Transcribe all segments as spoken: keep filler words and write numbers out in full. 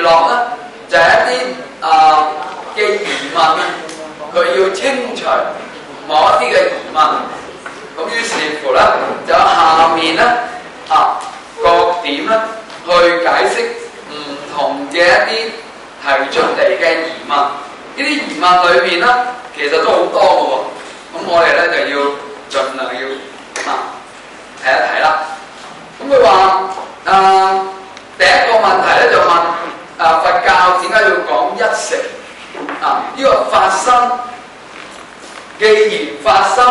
樂咧，就係、是、一啲啊嘅疑問啊，佢要清除某一啲嘅疑問。咁於是乎咧，就下面咧啊各點咧去解釋唔同嘅一啲提出嚟嘅疑問。呢啲疑問裏面咧，其實都好多嘅喎。咁我哋咧就要盡量要啊睇一睇啦。咁佢話啊，第一個問題咧就問啊，佛教點解要講一成啊？呢、這個法身，既然法身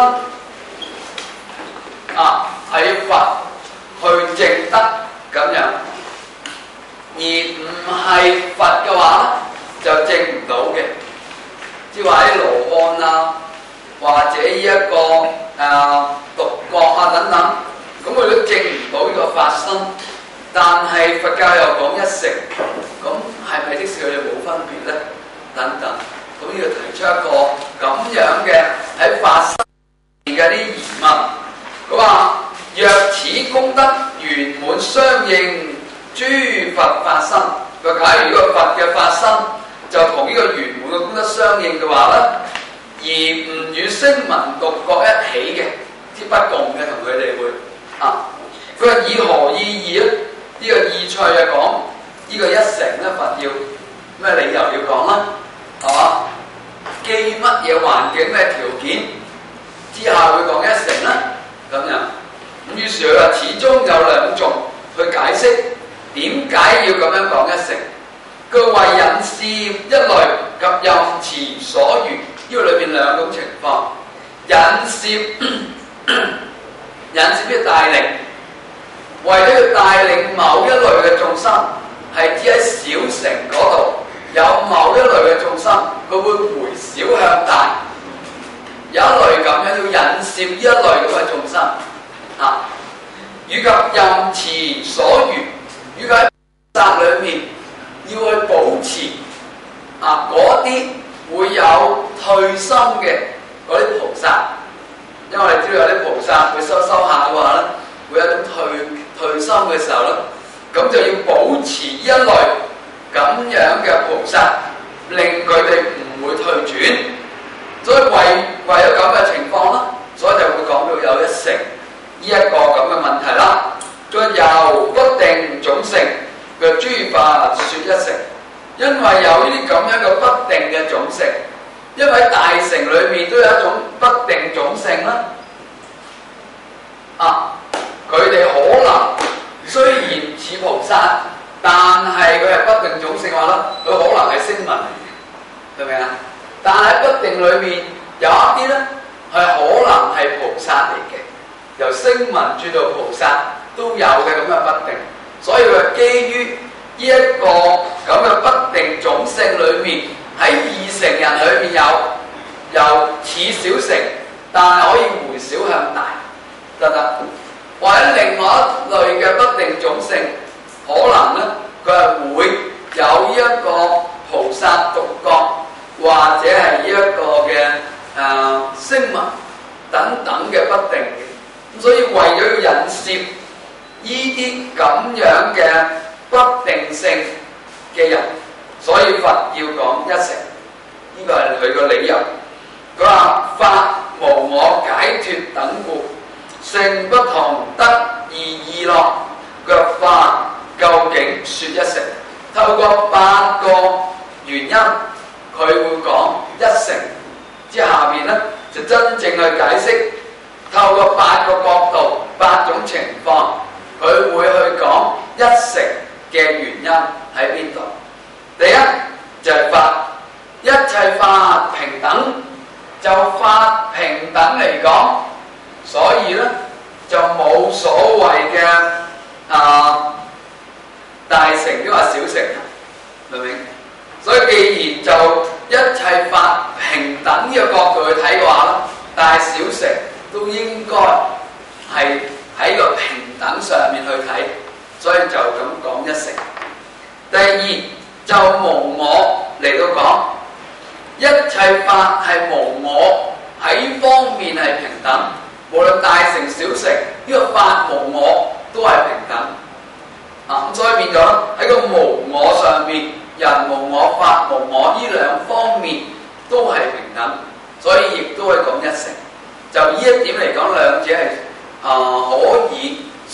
啊係要佛去證得咁樣，而唔係佛嘅話就證唔到嘅。即係話啲羅漢啊，或者呢一個誒獨覺啊等等，咁佢都證唔到呢個法身。但係佛教又講一成，咁係咪即使佢哋冇分別咧？等等，咁要提出一個咁樣嘅喺法身嘅啲疑問。佢話：若此功德圓滿相應諸佛法身，佢假如呢個佛嘅法身就同呢個圓滿嘅功德相應嘅話咧，而唔與聲聞獨覺一起嘅，即不共嘅，同佢哋會啊。佢話以何意義咧？呢、這個意趣啊講呢個一成咧，佛要咩理由要講啦？係嘛？基乜嘢環境咩條件之下會講一成咧？咁樣咁於是佢話始終有兩種去解釋點解要咁樣講一成。佢為引攝一類及任持所緣，呢個裏邊兩種情況。引攝引攝即帶領，為咗要帶領某一類嘅眾生，係指喺小城嗰度有某一類嘅眾生，佢會回小向大。有一類咁樣要引攝呢一類咁嘅眾生啊，以及任持所緣，以及喺法裏面要去保持啊嗰啲會有退心嘅嗰啲菩薩，因為我哋知道有啲菩薩會修修下嘅話咧，會有一種退退心嘅時候咧，咁就要保持一類咁樣嘅菩薩，令佢哋唔會退轉。所以為為咗咁嘅情況啦，所以就會講到有一成呢一個咁嘅問題啦。再由不定種性嘅諸法說一成，因為有呢啲咁樣嘅不定嘅種性，因為喺大乘裏面都有一種不定種性啦。啊，佢哋可能雖然似菩薩，但係佢係不定種性話啦，佢可能係聲聞嚟嘅，明唔明啊？但喺不定裏面有一啲咧係可能係菩薩嚟嘅，由聲聞轉到菩薩都有嘅咁嘅不定，所以佢基於呢一個咁嘅不定種性裏面，喺二乘人裏面有由似小乘，但係可以回小向大，得唔得？或者另外一類嘅不定種性，可能咧佢係會有呢一個菩薩獨覺，或者係呢一個嘅誒聲聞等等嘅不定嘅，咁所以為咗要引攝呢啲咁樣嘅不定性嘅人，所以佛要講一成，呢個係佢個理由。佢話法無我解脫等故，性不同得二異樂。佢話法究竟說一成，透過八個原因。佢會講一成，之下面咧就真正去解釋，透過八個角度、八種情況，佢會去講一成嘅原因喺邊度。第一就係法，一切法平等，就法平等嚟講，所以咧就冇所謂嘅啊大乘抑或小乘，明唔明？所以既然就一切法平等呢個角度去睇嘅話咧，大小乘都應該係喺個平等上面去睇，所以就咁講一成。第二就無我嚟到講，一切法係無我，喺呢方面係平等，無論大乘小乘，呢、這個法無我都係平等。啊，咁所以變咗喺個無我上面。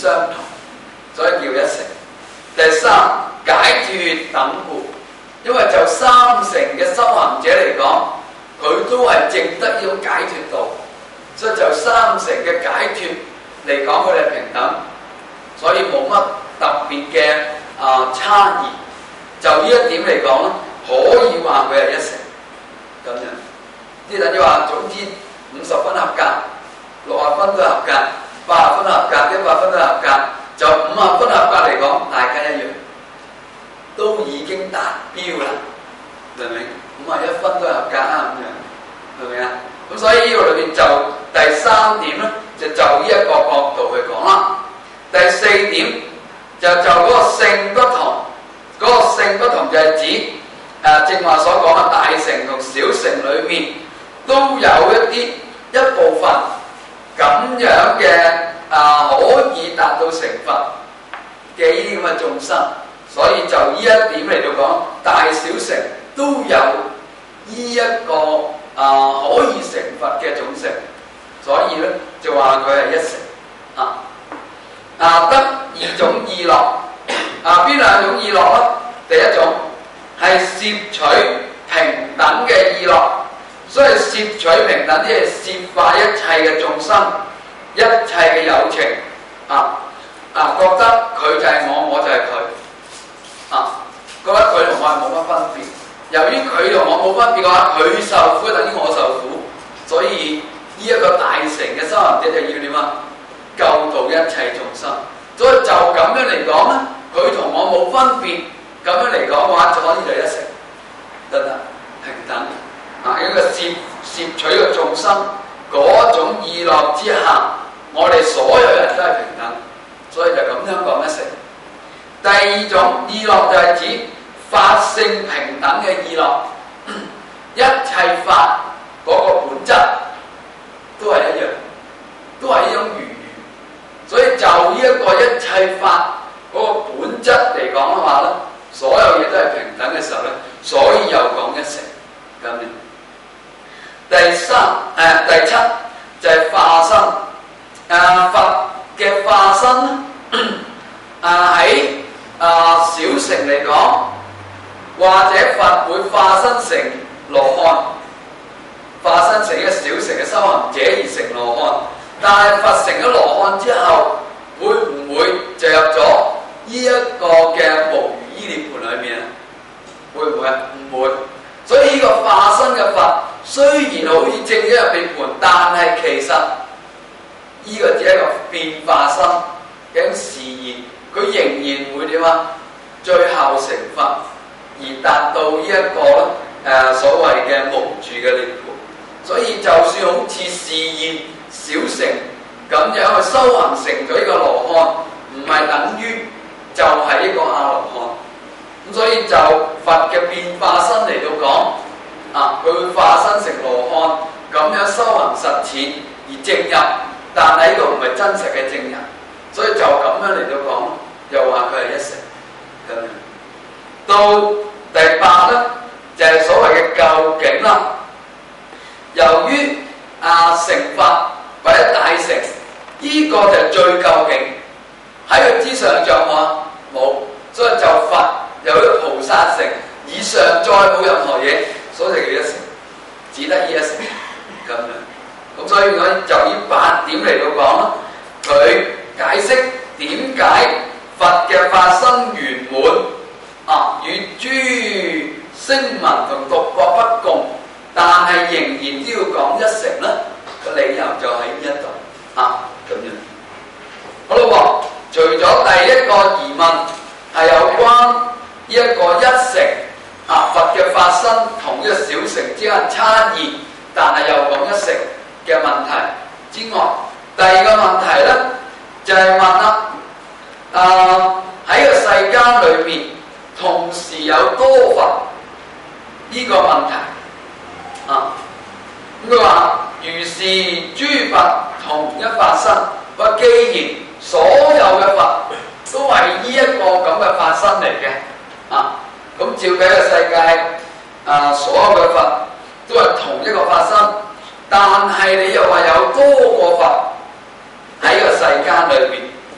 相同，所以叫一成。第三，解脫等故，因為就三成嘅修行者嚟講，佢都係證得呢種解脫道，所以就三成嘅解脫嚟講，佢哋係平等，所以冇乜特別嘅啊差異。就呢一點嚟講咧，可以話佢係一成咁樣。即係等於話，總之五十分合格，六十分都合格，八十分合格，一百分都合格。就五十分合格嚟講，大家一樣，都已經達標啦，明唔明？五十一分都合格啊，咁樣，明唔明啊？咁所以呢個裏邊就第三點咧，就就呢一個角度去講啦。第四點就就嗰個性不同，嗰、那個性不同就係指誒、呃、正話所講嘅大乘同小乘裏面都有一啲一部分咁樣嘅啊、呃、可以達到成佛嘅呢啲咁嘅眾生，所以就呢一點嚟到講，大小乘都有呢一個啊、呃、可以成佛嘅種性，所以咧就話佢係一成啊。啊，得二種意樂，啊邊兩種意樂咧？第一種係攝取平等嘅意樂，所以攝取平等即係攝化一切嘅眾生，一切嘅有情啊啊，覺得佢就係我，我就係佢啊，覺得佢同我係冇乜分別。由於佢同我冇分別嘅話，佢受苦等於我受苦，所以呢一個大乘嘅修行者就要點啊？救度一切眾生，所以就咁樣嚟講咧，佢同我冇分別，咁樣嚟講嘅話，就可以就一成，得唔得？平等啊！一個攝攝取嘅眾生嗰種意樂之下，我哋所有人都係平等，所以就咁樣講一成。第二種意樂就係指法性平等嘅意樂，一切法嗰個本質都係一樣，都係一種語。所以就呢一個一切法嗰個本質嚟講嘅話咧，所有嘢都係平等嘅時候咧，所以又講一成咁樣。第三誒、呃、第七就係化身，誒、呃、佛嘅化身咧，誒喺誒小乘嚟講，或者佛會化身成羅漢，化身成一個小乘嘅修行者而成羅漢。但係佛成咗羅漢之後，會唔會就入咗呢一個嘅無餘依涅盤裏面咧？會唔會啊？唔會。所以呢個化身嘅佛雖然好似證咗入涅盤，但係其實呢個只係一個變化身嘅一種示現，佢仍然會點啊？最後成佛而達到呢、這、一個咧誒、呃、所謂嘅無住嘅涅盤。所以就算好似示現小乘咁樣去修行成咗呢個羅漢，唔係等於就係一個阿羅漢。咁所以就佛嘅變化身嚟到講，啊，佢會化身成羅漢，咁樣修行實踐而證入，但係呢個唔係真實嘅證人，所以就咁樣嚟到講，又話佢係一成咁樣。到第八咧，就係、是、所謂嘅究竟啦。由於啊成佛或者大成，呢、這個就係最究竟，喺佢之上仲有冇？冇，所以就佛有咗菩薩成以上，再冇任何嘢，所以就叫一成，只得呢一成咁樣。咁所以我就以八點嚟到講啦，佢解釋點解佛嘅法身圓滿啊，與諸聲聞同獨覺不共。但係仍然都要講一成咧，個理由就喺呢一度啊，咁樣。好啦喎，除咗第一個疑問係有關呢一個一成啊佛嘅法身同呢個小乘之間差異，但係又講一成嘅問題之外，第二個問題咧就係、是、問啦，啊喺個世間裏面同時有多佛呢個問題。啊！咁佢話：如是諸佛同一法身，話既然所有嘅佛都係呢一個咁嘅法身嚟嘅，啊，咁照計個世界啊，所有嘅佛都係同一個法身，但係你又話有多個佛喺個世間裏邊，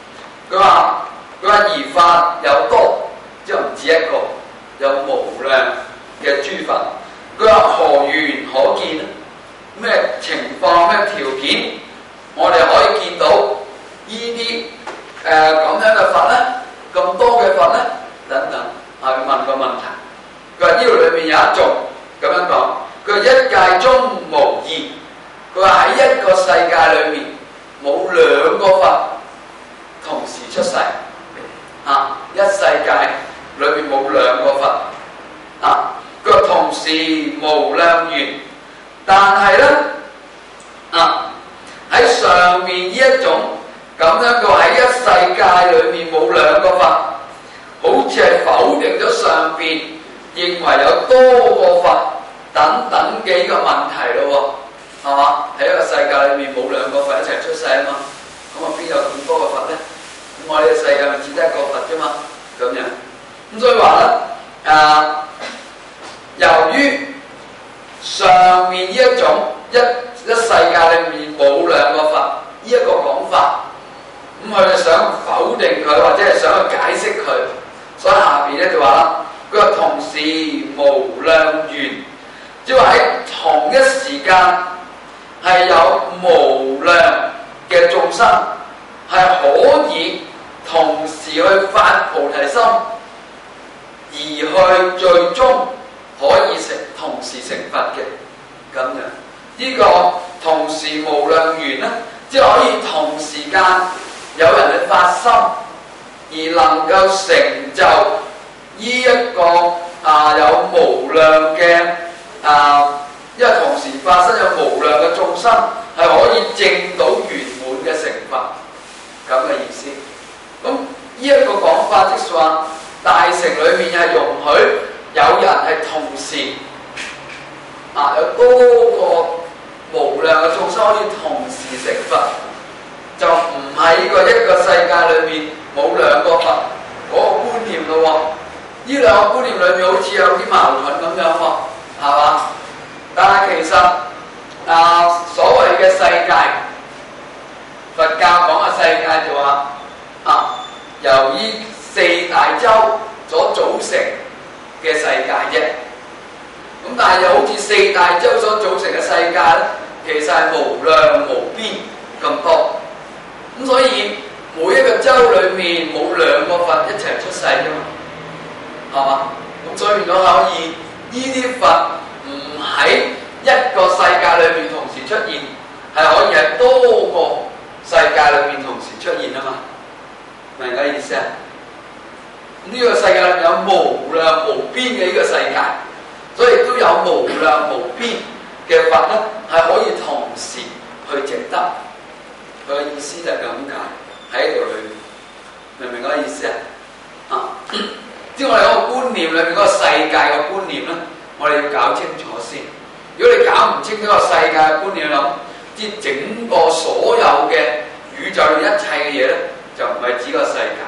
佢話佢話而法有多，即係唔止一個，有無量嘅諸法。佢話何緣可見咧？咩情況咩條件，我哋可以見到呢啲誒咁樣嘅法咧？咁多嘅法咧？等等，係問個問題。佢話呢度裏面有一種咁樣講，佢話一界中無二。佢話喺一個世界裏面冇兩個法同時出世，啊！一世界裏面冇兩個法，啊！佢話同時無量緣，但係咧，啊喺上面呢一種咁樣嘅喺一世界裏面冇兩個法，好似係否定咗上邊認為有多個法等等嘅呢個問題咯。係嘛？喺一個世界裏面冇兩個佛一齊出世啊嘛，咁啊邊有咁多個佛咧？咁我哋嘅世界咪只得一個佛啫嘛，咁樣。咁所以話咧，啊，由於上面呢一種一一世界裏面冇兩個佛呢一個講法，咁佢哋想否定佢或者係想去解釋佢，所以下邊咧就話啦，佢話同時無量緣，即係話喺同一時間。係有無量嘅眾生，係可以同時去發菩提心，而去最終可以成同時成佛嘅咁樣。呢、這個同時無量緣咧，即係可以同時間有人去發心，而能夠成就呢一個啊有無量嘅啊。因為同時發生有無量嘅眾生，係可以證到圓滿嘅成佛咁嘅意思。咁呢一個講法，即係話大乘裏面係容許有人係同時啊有多個無量嘅眾生可以同時成佛，就唔係呢個一個世界裏面冇兩個佛嗰個觀念咯喎。呢兩個觀念裏面好似有啲矛盾咁樣喎，係嘛？但係其實啊，所謂嘅世界，佛教講嘅世界就話啊，由於四大洲所組成嘅世界啫。咁但係又好似四大洲所組成嘅世界咧，其實係無量無邊咁多。咁所以每一個洲裏面冇兩個佛一齊出世啫嘛，係嘛？咁所以變咗可以呢啲佛。唔喺一個世界裏面同時出現，係可以喺多個世界裏面同時出現啊嘛，明唔明嘅意思啊？呢、這個世界裏面有無量無邊嘅呢個世界，所以都有無量無邊嘅佛咧，係可以同時去證得。佢嘅意思就係咁解喺度裏面，明唔明嗰個意思啊？啊，即係我哋嗰個觀念裏面嗰個世界嘅觀念咧。我哋要搞清楚先。如果你搞唔清楚個世界嘅觀念，諗即係整個所有嘅宇宙一切嘅嘢咧，就唔係指個世界。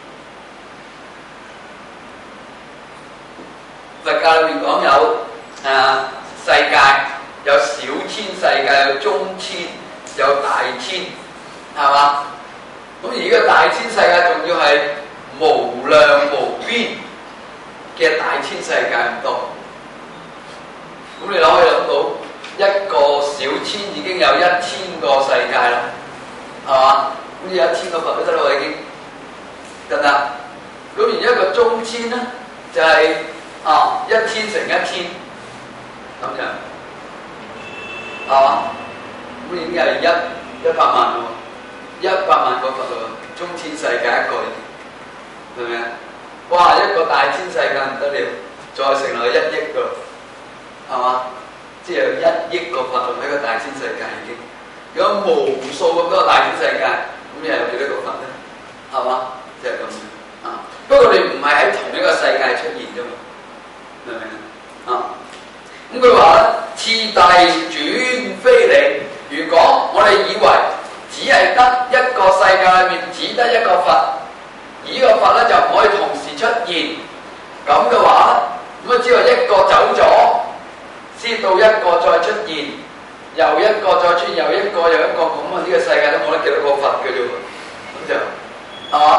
佛教裏面講有誒、啊、世界，有小千世界，有中千，有大千，係嘛？咁而家大千世界仲要係無量無邊嘅大千世界咁多。咁你可以諗到一個小千已經有一千個世界啦，係嘛？咁有一千個佛都得咯，已經得唔得？咁而一個中千咧，就係、是、啊一千乘一千咁樣，係嘛？咁已經係一一百萬咯，一百萬個佛咯，中千世界一個，明唔明啊？哇！一個大千世界唔得了，再成為一億個。係嘛？即係有一億個佛喺個大千世界已經，有無數咁多大千世界，咁又有幾多個佛咧？係嘛？即係咁啊！不過你唔係喺同一個世界出現啫嘛，明唔明啊？咁佢話咧，次第轉非理。如果我哋以為只係得一個世界裏面只得一個佛，而呢個佛咧就唔可以同時出現，咁嘅話咧，咁啊只係一個走咗。先到一個再出現，又一個再出現，又一個又一個咁啊！呢、這個世界都冇得幾多個佛嘅啫喎，咁就係嘛？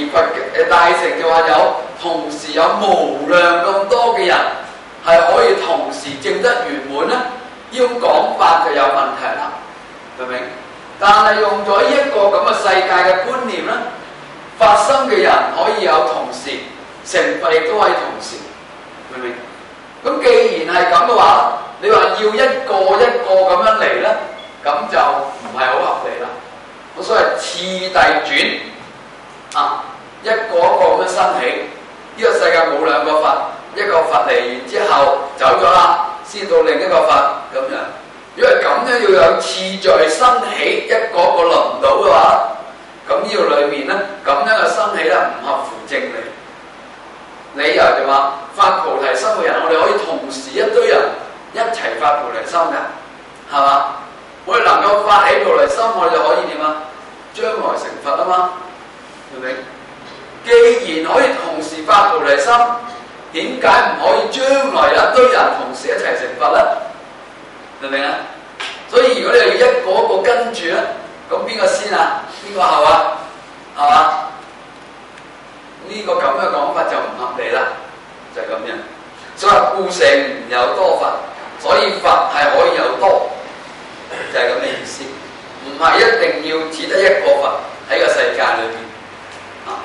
佛嘅大乘就話有同時有無量咁多嘅人係可以同時證得圓滿咧，呢種講法就有問題啦，明唔明？但係用咗一個咁嘅世界嘅觀念咧，發生嘅人可以有同時，成佛亦都可以同時，明唔明？咁既然係咁嘅話，你話要一個一個咁樣嚟咧，咁就唔係好合理啦。咁所謂次第轉啊，一個一個咁樣生起，呢、這個世界冇兩個佛，一個佛嚟完之後走咗啦，先到另一個佛咁樣。如果係咁樣要有次序生起，一個一個輪唔到嘅話，咁呢個裏面咧，咁樣嘅生起咧唔合乎正理。理由就話發菩提心嘅人，我哋可以同時一堆人一齊發菩提心嘅，係嘛？我哋能夠發起菩提心，我哋就可以點啊？將來成佛啊嘛，明唔明？既然可以同時發菩提心，點解唔可以將來一堆人同時一齊成佛咧？明唔明啊？所以如果你係要一個一個跟住咧，咁邊個先啊？邊個後啊？係嘛？呢、這個咁嘅講法就唔合理啦，就係、是、咁樣。所以故成有多佛，所以佛係可以有多，就係咁嘅意思。唔係一定要只得一個佛喺個世界裏邊啊。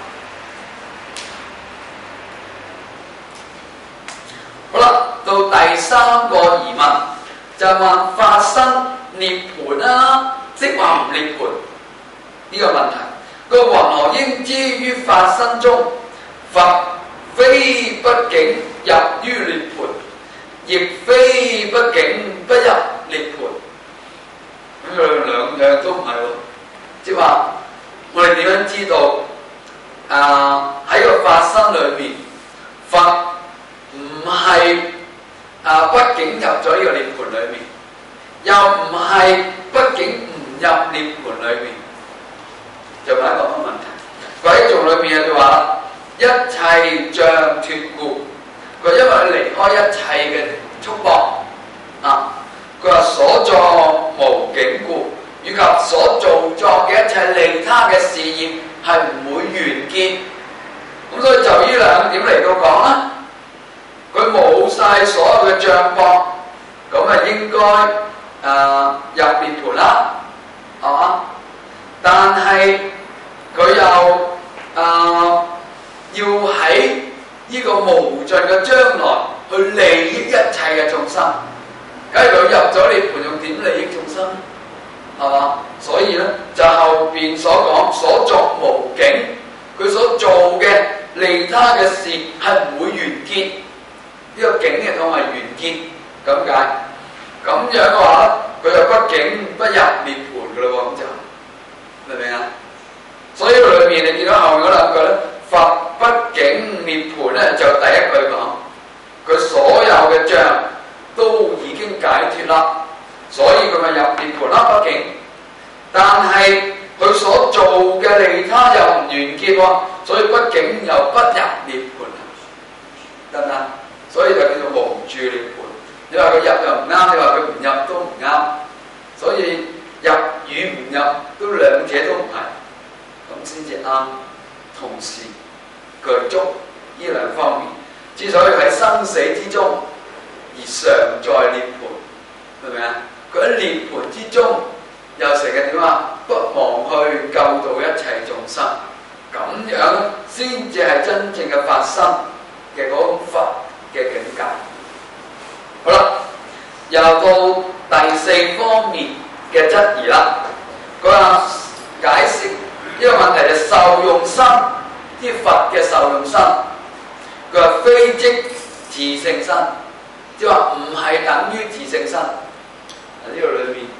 好啦，到第三個疑問就係話發生涅槃啦，即話唔涅槃呢個問題。個云何應知於法身中，佛非不竟入於涅槃，亦非不竟不入涅槃？咁兩兩樣都唔係喎，即係話我哋點樣知道啊？喺個法身裏面，佛唔係啊不竟入咗呢個涅槃裏面，又唔係不竟唔入涅槃裏面。就問一個乜問題？佢喺頌裏面就話一切障脫故，佢因為佢離開一切嘅束縛啊，佢話所作無境故，以及所做作嘅一切利他嘅事業係唔會完結。咁所以就呢兩點嚟到講啦，佢冇晒所有嘅障縛，咁啊應該誒、呃、入涅槃啦，係嘛？但係佢又誒、呃、要喺呢個無盡嘅將來去利益一切嘅眾生，假如佢入咗涅槃，用點利益眾生？係嘛？所以咧就後邊所講所作無境，佢所做嘅利他嘅事係唔會完結，呢、這個境嘅講係完結咁解。咁樣嘅話，佢就不竟不入涅槃嘅咯喎，咁就。明唔明啊？所以裏面你見到後面嗰兩句咧，佛不竟涅槃咧，就第一句講，佢所有嘅障都已經解脫啦，所以佢咪入涅槃啦。不竟，但係佢所做嘅利他又唔完結喎，所以不竟又不入涅槃，得唔得？所以就叫做無住涅槃。你話佢入又唔啱，你話佢唔入都唔啱，所以入與唔入都兩者都唔係，咁先至啱。同時具足呢兩方面，之所以喺生死之中而常在涅槃，明唔明啊？佢喺涅槃之中又成日點啊？不忘去救度一切眾生，咁樣先至係真正嘅發生嘅嗰種佛嘅境界。好啦，又到第四方面嘅質疑啦。佢話解釋呢個問題就受用身，啲佛嘅受用身，佢話非即自性身，即係話唔係等於自性身。喺呢度裏面，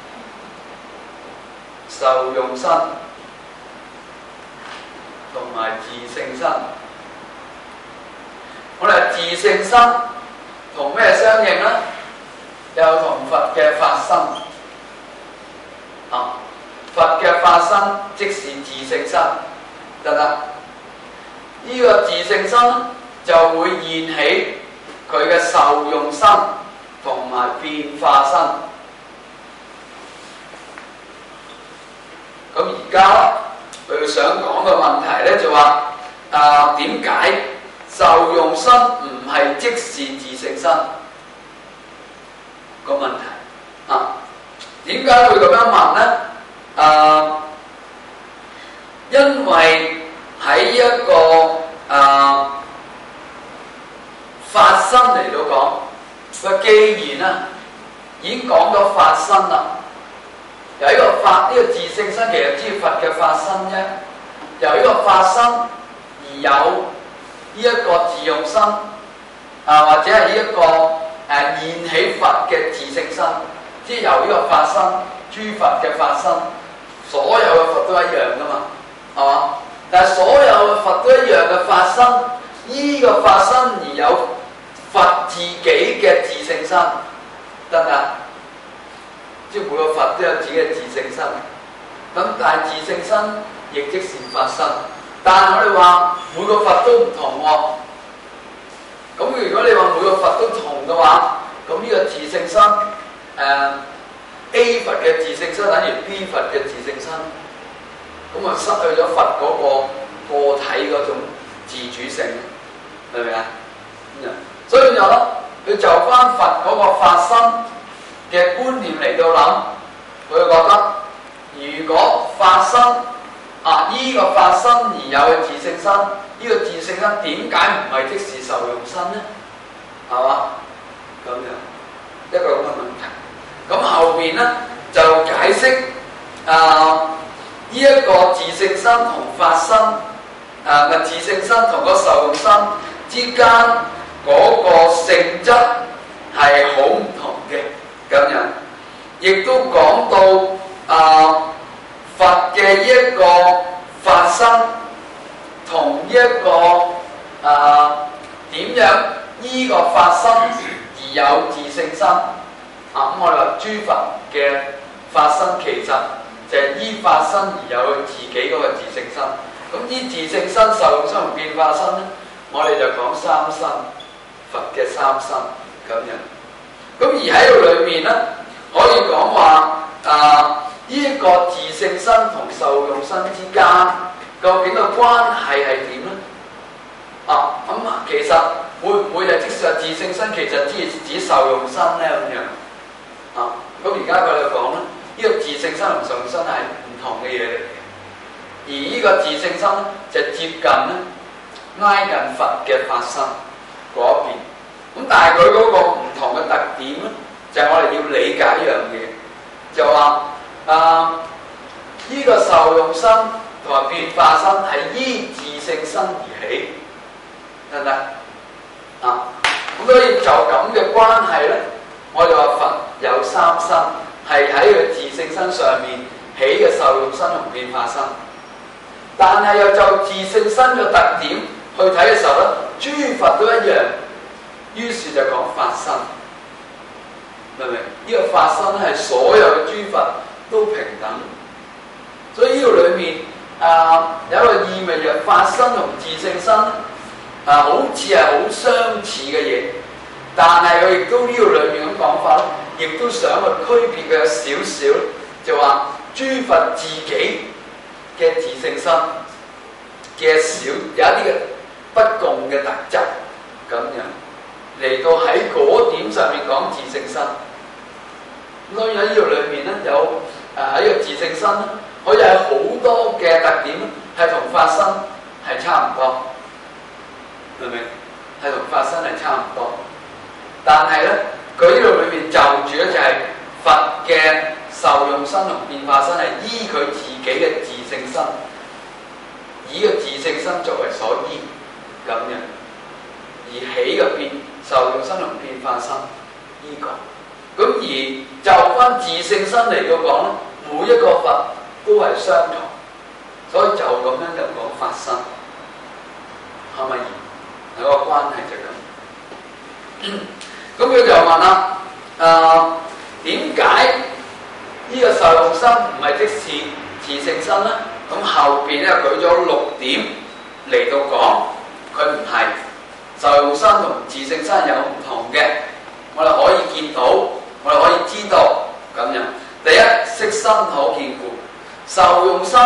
受用身同埋自性身，我哋自性身同咩相應咧？又同佛嘅法身啊！佛嘅法身即是自性身，得唔得？呢、這個自性身就會現起佢嘅受用身同埋變化身。咁而家佢佢想講嘅問題咧，就話啊點解受用身唔係即是自性身個問題啊？點解會咁樣問咧？啊，因為喺一個啊法身嚟到講，佢既然啊已經講咗法身啦，由呢個法呢、這個自性身其實只係佛嘅法身啫，由呢個法身而有呢一個自用身啊，或者係呢一個誒、啊、現起佛嘅自性身，即係由呢個法身諸佛嘅法身，所有嘅佛都一樣噶嘛，係嘛？但係所有嘅佛都一樣嘅法身，呢、這個法身而有佛自己嘅自性身，得唔得？即係每個佛都有自己嘅自性身，咁但係自性身亦即是法身。但係我哋話每個佛都唔同喎，咁如果你話每個佛都同嘅話，咁呢個自性身誒、呃、A 佛嘅自性身等於 B 佛嘅自性身，咁啊失去咗佛嗰個個體嗰種自主性，明唔明啊？所以就佢就翻佛嗰個法身嘅觀念嚟到諗，佢覺得如果法身啊依、這個法身而有嘅自性身，呢、這個自性身點解唔係即是受用身呢？係嘛？咁樣一個咁嘅問題。咁後邊咧就解釋啊呢一、這個自性身同法身啊嘅自性身同個受用身之間嗰個性質係好唔同嘅。咁樣，亦都講到啊佛嘅呢一個法身同呢一個啊點樣依個法身而有自性身啊？咁我哋話諸佛嘅法身其實就係依法身而有自己嗰個自性身。咁依自性身、受用身同變化身咧，我哋就講三身，佛嘅三身咁樣。咁而喺度裏面咧，可以講話啊，呢一個自性身同受用身之間，究竟個關係係點咧？啊，咁、嗯、其實會唔會係即係自性身其實只指受用身咧咁樣？啊，咁而家佢哋講咧，呢、這個自性身同受用身係唔同嘅嘢嚟嘅，而呢個自性身就接近咧挨近佛嘅法身嗰邊。咁但係佢嗰個唔同嘅特點咧，就係、是、我哋要理解一樣嘢，就話啊，呢、這個受用身同埋變化身係依自性身而起，得唔得？啊，咁所以就咁嘅關係咧，我哋話佛有三身，係喺佢自性身上面起嘅受用身同變化身，但係又就自性身嘅特點去睇嘅時候咧，諸佛都一樣。於是就講法身，明唔明？呢、這個法身係所有嘅諸佛都平等，所以呢度裏面啊有一個意味，就法身同自性身啊好似係好相似嘅嘢，但係佢亦都呢度裏面咁講法咧，亦都想去區別嘅有少少，就話諸佛自己嘅自性身嘅少有一啲嘅不共嘅特質咁樣。嚟到喺嗰點上面講自性身，咁當然喺呢度裏面咧有誒喺呢個自性身咧，可以有好多嘅特點係同法身係差唔多，明唔明？係同法身係差唔多，但係咧佢呢度裏面就住咧就係佛嘅受用身同變化身係依佢自己嘅自性身，以個自性身作為所依咁樣，而起嘅變受用身同變化身依、這個，咁而就翻自性身嚟到講咧，每一個佛都係相同，所以就咁樣就講法身，係咪？有個關係就咁。咁佢就問啦，誒點解呢個受用身唔係即是自性身咧？咁後邊咧舉咗六點嚟到講，佢唔係。受用身同自性身有唔同嘅，我哋可以見到，我哋可以知道咁樣。第一，色身可見故，受用身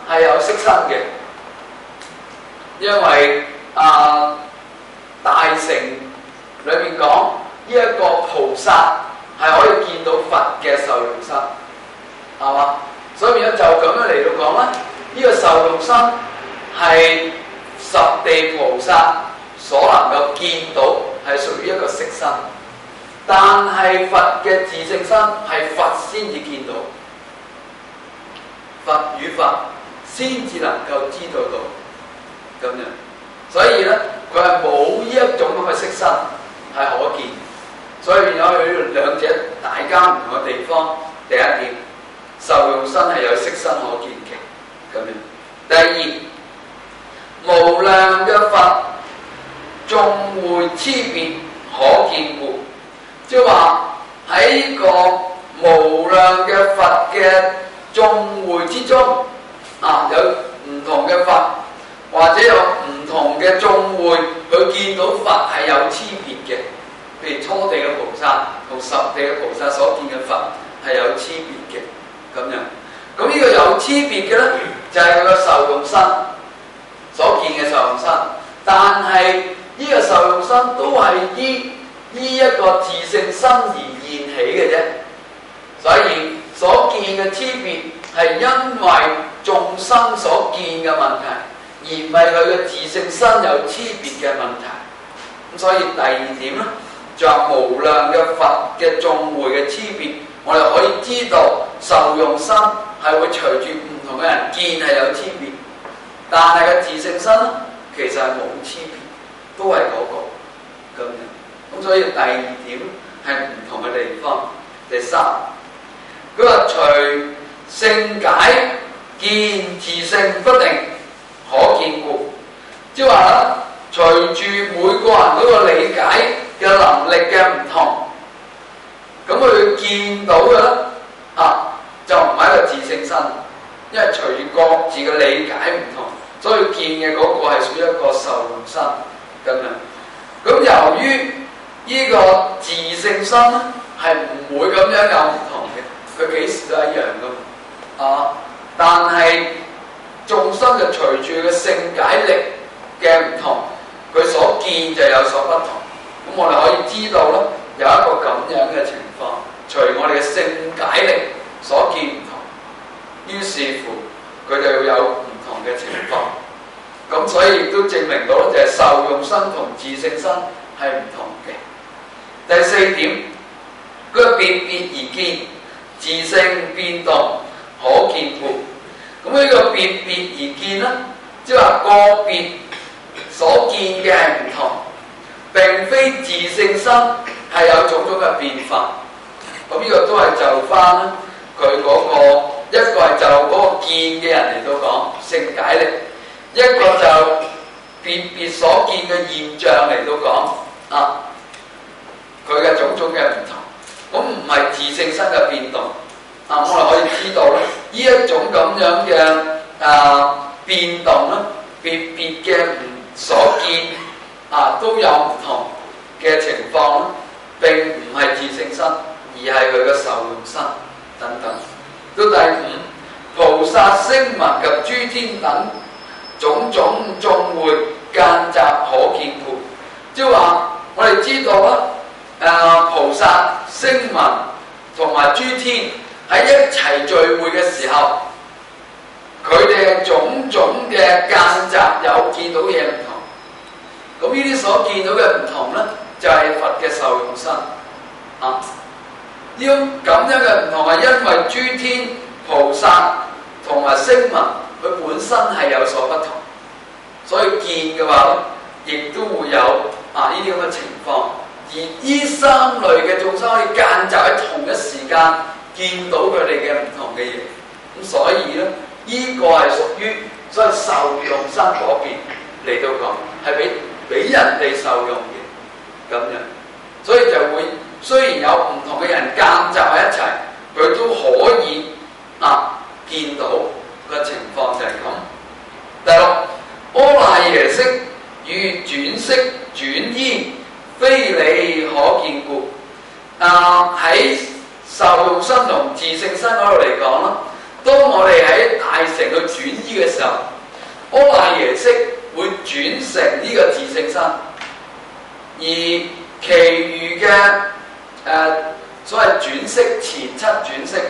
係有色身嘅，因為啊大乘裏面講呢一個菩薩係可以見到佛嘅受用身，係嘛？所以變咗就咁樣嚟到講啦，呢、這個受用身係十地菩薩所能夠見到，係屬於一個色身。但係佛嘅自性身係佛先至見到，佛與佛先至能夠知道到咁樣。所以咧，佢係冇呢一種咁嘅色身係可見。所以變咗佢兩者大家唔同嘅地方。第一點，受用身係有色身可見嘅咁樣。第二，無量嘅佛眾會差別可見故。即係話喺呢個無量嘅佛嘅眾會之中，啊有唔同嘅佛，或者有唔同嘅眾會，佢見到佛係有差別嘅。譬如初地嘅菩薩同十地嘅菩薩所見嘅佛係有差別嘅咁樣。咁呢個有差別嘅咧，就係佢個受用身所見嘅受用身。但係呢個受用身都係依依一個自性身而現起嘅啫，所以所見嘅差別係因為眾生所見嘅問題，而唔係佢嘅自性身有差別嘅問題。咁所以第二點咧，就係無量嘅佛嘅眾會嘅差別，我哋可以知道受用身係會隨住唔同嘅人見係有差別，但係個自性身其實係冇差別，都係嗰個咁樣。咁所以第二點係唔同嘅地方。第三，佢話隨性解見自性不定可見故，即係話咧，隨住每個人嗰個理解嘅能力嘅唔同，咁佢見到嘅咧啊，就唔係一個自性身，因為隨住各自嘅理解唔同，所以見嘅嗰個係屬於一個受用身咁樣。咁由於呢個自性身咧係唔會咁樣有唔同嘅，佢幾時都係一樣噶嘛啊！但係眾生就隨住佢嘅性解力嘅唔同，佢所見就有所不同。咁我哋可以知道咧，有一個咁樣嘅情況，隨我哋嘅性解力所見唔同，於是乎佢就要有唔同嘅情況。咁所以亦都證明到就係受用身同自性身係唔同嘅。第四點，佢別別而見，自性變動可見故。咁呢個別別而見咧，即係話個別所見嘅係唔同，並非自性身係有種種嘅變化。咁呢個都係就翻咧佢嗰個一個係就嗰個見嘅人嚟到講性解力，一個就別別所見嘅現象嚟到講啊。佢嘅種種嘅唔同，咁唔係自性身嘅變動啊！我哋可以知道咧，呢一種咁樣嘅啊變動咧，別別嘅唔所見啊都有唔同嘅情況咧，並唔係自性身，而係佢嘅受用身等等。到第五，菩薩聲聞及諸天等種種眾會間雜可見故，即係話我哋知道啦。誒、呃、菩薩、聲聞同埋諸天喺一齊聚會嘅時候，佢哋嘅種種嘅間雜有見到嘢唔同。咁呢啲所見到嘅唔同咧，就係、是、佛嘅受用身啊。呢種咁樣嘅唔同係因為諸天菩薩同埋聲聞佢本身係有所不同，所以見嘅話咧，亦都會有啊呢啲咁嘅情況。而呢三類嘅眾生可以間雜喺同一時間見到佢哋嘅唔同嘅嘢，咁所以咧，呢、這個係屬於所謂受用身嗰邊嚟到講，係俾俾人哋受用嘅咁樣，所以就會雖然有唔同嘅人間雜喺一齊，佢都可以啊見到嘅情況就係咁。第六，阿賴耶識與轉識轉依，非理可見故。啊喺受用身同自性身嗰度嚟講啦， 當我哋喺大乘去轉依嘅時候，阿賴耶識會轉成呢個自性身，而其餘嘅誒、呃、所謂轉識前七轉識、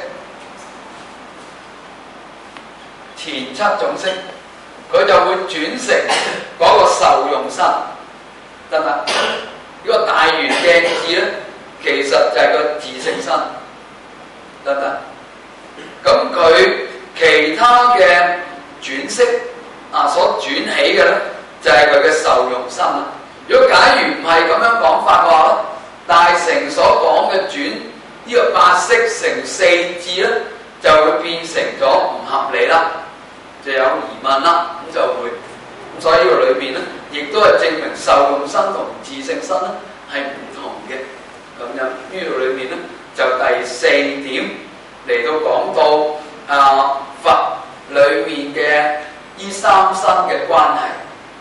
前七種識，佢就會轉成嗰個受用身，得唔得？呢、這個大圓鏡智咧，其實就係個自性身，得唔得？咁佢其他嘅轉識啊，所轉起嘅咧，就係佢嘅受用身啦。如果假如唔係咁樣講法嘅話，大乘所講嘅轉呢個八識成四智咧，就會變成咗唔合理啦，就有疑問啦，咁就會咁，所以呢個裏邊咧，亦都係證明受用身同自性身咧係唔同嘅。咁樣呢度裏面咧，就第四點嚟到講到啊佛裏面嘅呢三身嘅關係。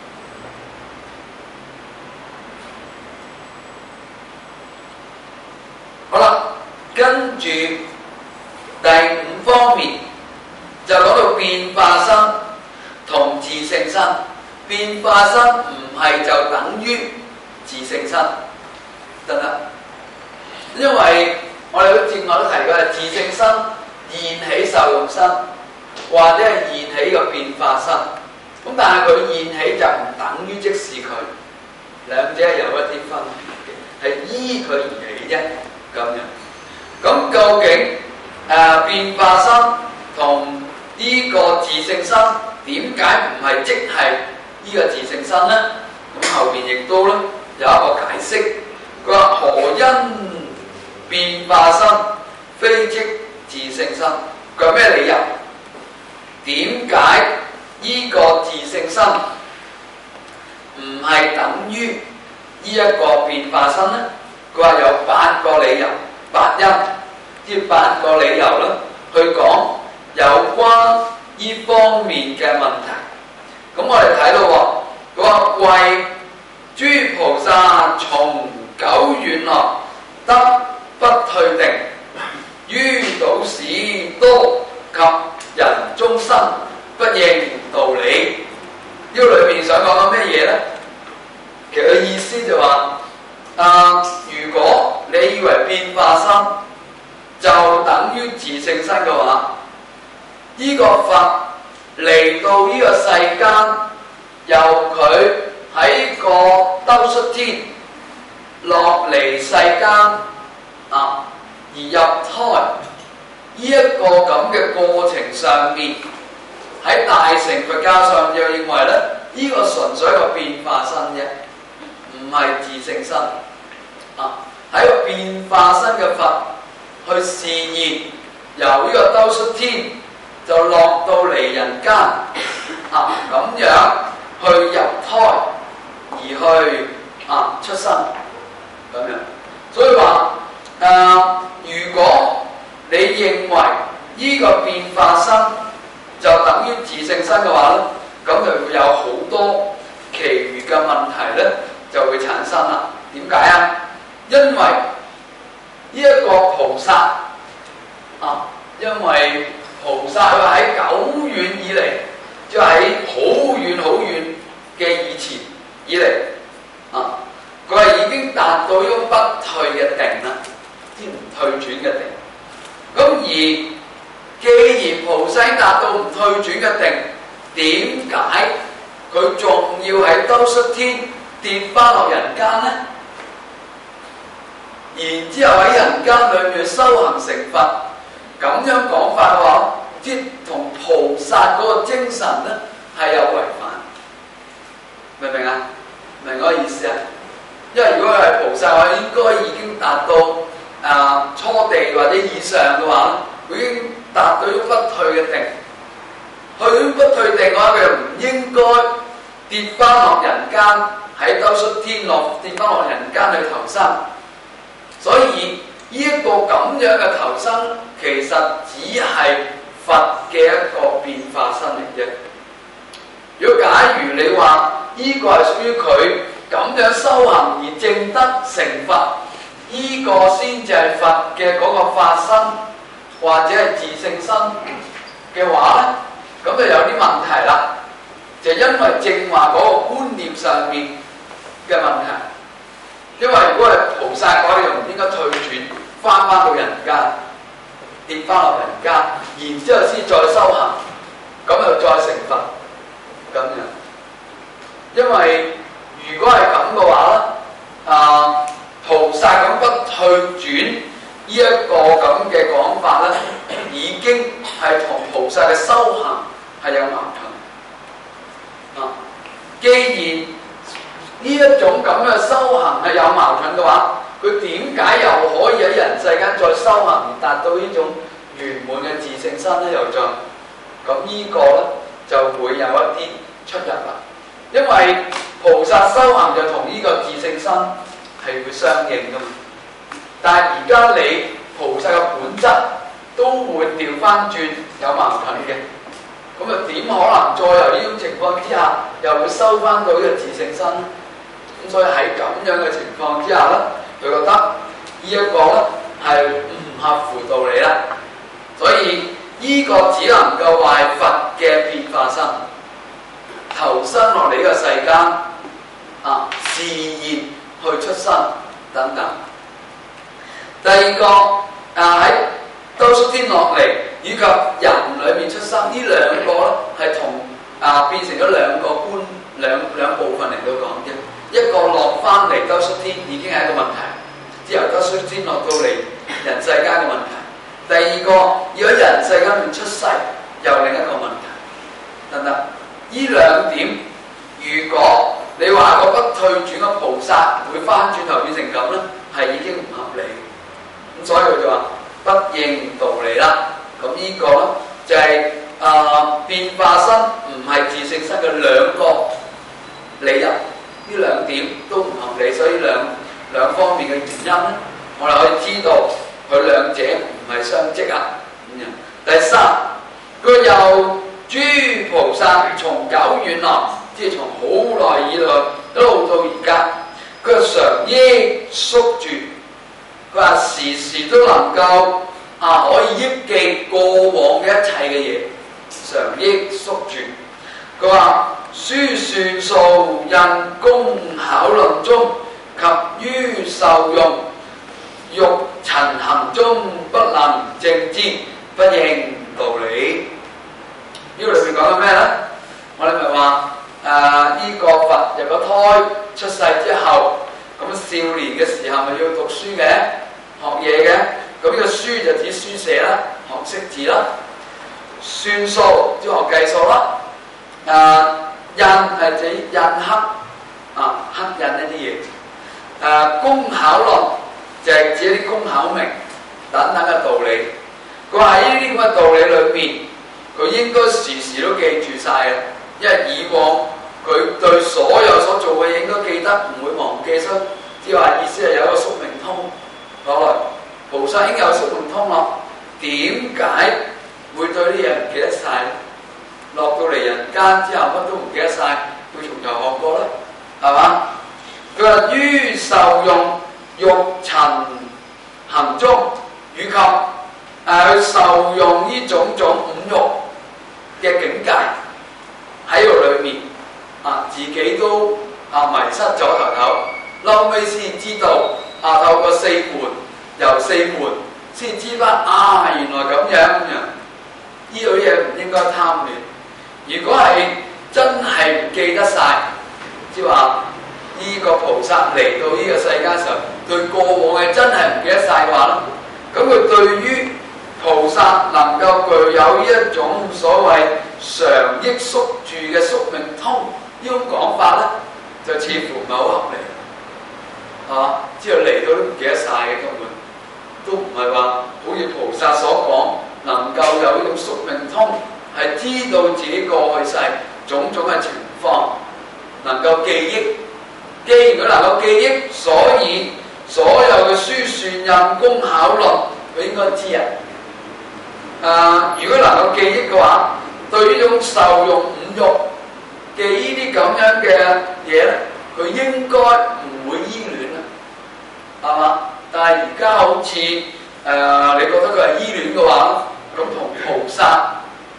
好啦，跟住第五方面就講到變化身同自性身。變化身唔係就等於自性身，得唔得？因為我哋好似我都提過，自性身現起受用身，或者係現起個變化身。咁但係佢現起就唔等於即是佢，兩者有一啲分別嘅，係依佢而起啫。咁樣，咁究竟誒、呃、變化身同呢個自性身點解唔係即係呢個自性身咧？咁後邊亦都咧有一個解釋，佢話何因變化身非即自性身？佢有咩理由？點解呢個自性身唔係等於呢一個變化身咧？佢話有八個理由，八因，即八個理由啦，去講有關呢方面嘅問題。咁我哋睇到喎，佢話為諸菩薩從久遠來得不退定，於倒使多及人終身不應道理。呢個裏面想講緊咩嘢咧？其實意思就話、是，啊，如果你以為變化身就等於自性身嘅話，呢、這個佛嚟到呢個世間，由佢喺個兜率天落嚟世間啊，而入胎呢一個咁嘅過程上面，喺大乘佛教上就認為咧，呢、這個純粹一個變化身啫，唔係自性身啊。喺個變化身嘅佛去示現，由呢個兜率天就落到嚟人間啊，咁樣去入胎而去啊出生咁樣。所以話誒、呃，如果你認為呢個變化身就等於自性身嘅話咧，咁就會有好多其餘嘅問題咧就會產生啦。點解啊？因為呢一個菩薩啊，因為菩薩佢喺久遠以嚟，即係喺好遠好遠嘅以前以嚟啊，佢係已經達到呢種不退嘅定啦，啲唔退轉嘅定。咁而既然菩薩達到唔退轉嘅定，點解佢仲要喺兜率天跌翻落人間呢？然之後喺人間裏面修行成佛，咁樣講法嘅話，即同菩薩嗰個精神咧係有違反，明唔明啊？明我意思啊？因為如果佢係菩薩嘅話，應該已經達到啊、呃、初地或者以上嘅話，佢已經達到咗不退嘅定。去到不退定嘅話，佢又唔應該跌翻落人間，喺兜率天落跌翻落人間去投生。所以呢一個咁樣嘅投生，其實只係佛嘅一個變化身嚟啫。如果假如你話呢個係屬於佢咁樣修行而證得成佛，呢個先至係佛嘅嗰個化身，或者係自性身， 嘅話咧，咁就有啲問題啦。就因為正話嗰個觀念上面嘅問題，因為如果係菩薩嘅話，你就唔應該退轉翻翻到人間，跌翻落人間，然之後先再修行，咁又再成佛咁樣。因為如果係咁嘅話咧，啊菩薩咁不退轉呢一個咁嘅講法咧，已經係同菩薩嘅修行係有矛盾。啊，既然呢一種咁嘅修行係有矛盾嘅話，佢點解又可以喺人世間再修行而達到呢種圓滿嘅自性身咧？又再咁呢個咧就會有一啲出入啦。因為菩薩修行就同呢個自性身係會相應噶嘛，但係而家你菩薩嘅本質都會調翻轉有矛盾嘅，咁啊點可能再由呢種情況之下又會收翻到呢個自性身？咁所以喺咁樣嘅情況之下咧，佢覺得呢一個咧係唔合乎道理啦，所以呢個只能夠話係佛嘅變化身投身落嚟呢個世間啊，示現去出生等等。第二個啊喺兜率天落嚟以及人裏面出生，呢兩個咧係同啊變成咗兩個觀兩兩部分嚟到講啫。一個落翻嚟兜率天已經係一個問題，之後兜率天落到嚟人世間嘅問題。第二個要喺人世間面出世又另一個問題，得唔得？呢兩點，如果你話個不退轉嘅菩薩會翻轉頭變成咁咧，係已經唔合理。咁所以佢就話不應道理啦。咁呢個咧就係、是、啊、呃、變化身唔係自性身嘅兩個理由，呢兩點都唔合理，所以兩兩方面嘅原因咧，我哋可以知道佢兩者唔係相斥啊。咁樣第三，佢又諸菩薩從久遠來，即係從好耐以來一路到而家，佢常憶宿住，佢話時時都能夠啊可以憶記過往嘅一切嘅嘢，常憶宿住。佢話書算數印工巧論中，及於受用欲陳行中，不能證知，不應道理。呢個裏面講緊咩咧？我哋咪話誒呢個佛入咗胎出世之後，咁少年嘅時候咪要讀書嘅，學嘢嘅。咁呢個書就指書寫啦，學識字啦。算數即係學計數啦。誒、呃、印係指印刻啊，刻印呢啲嘢。誒、呃、工巧論就係指啲工巧明等等嘅道理。佢話喺呢啲咁嘅道理裏面，佢應該時時都記住晒嘅，因為以往佢對所有所做嘅嘢應該記得，唔會忘記。所以即係話意思係有一個宿命通。好啦，菩薩已經有宿命通咯，點解會對啲嘢唔記得晒？落到嚟人間之後乜都唔記得晒，會從頭學過咧，係嘛？佢話於受用欲陳行中，以及誒去、呃、受用呢種種五欲嘅境界喺度裏面啊，自己都啊迷失咗頭頭，後尾先知道啊，透過四門由四門先知翻啊，原來咁樣咁樣，呢類嘢唔應該貪戀。如果係真係唔記得晒，即係話呢個菩薩嚟到呢個世間上，對過往嘅真係唔記得晒嘅話咧，咁佢對於菩薩能夠具有呢一種所謂常憶宿住嘅宿命通呢種講法咧，就似乎唔係好合理，係嘛？之後嚟到都唔記得晒嘅，根本都唔係話好似菩薩所講，能夠有呢種宿命通，係知道自己過去世種種嘅情況，能夠記憶。既然佢能夠記憶，所以所有嘅書算印工巧論，佢應該知啊。誒、呃，如果能夠記憶嘅話，對呢種受用五欲嘅呢啲咁樣嘅嘢咧，佢應該唔會依戀啊，係嘛？但係而家好似誒、呃，你覺得佢係依戀嘅話，咁同菩薩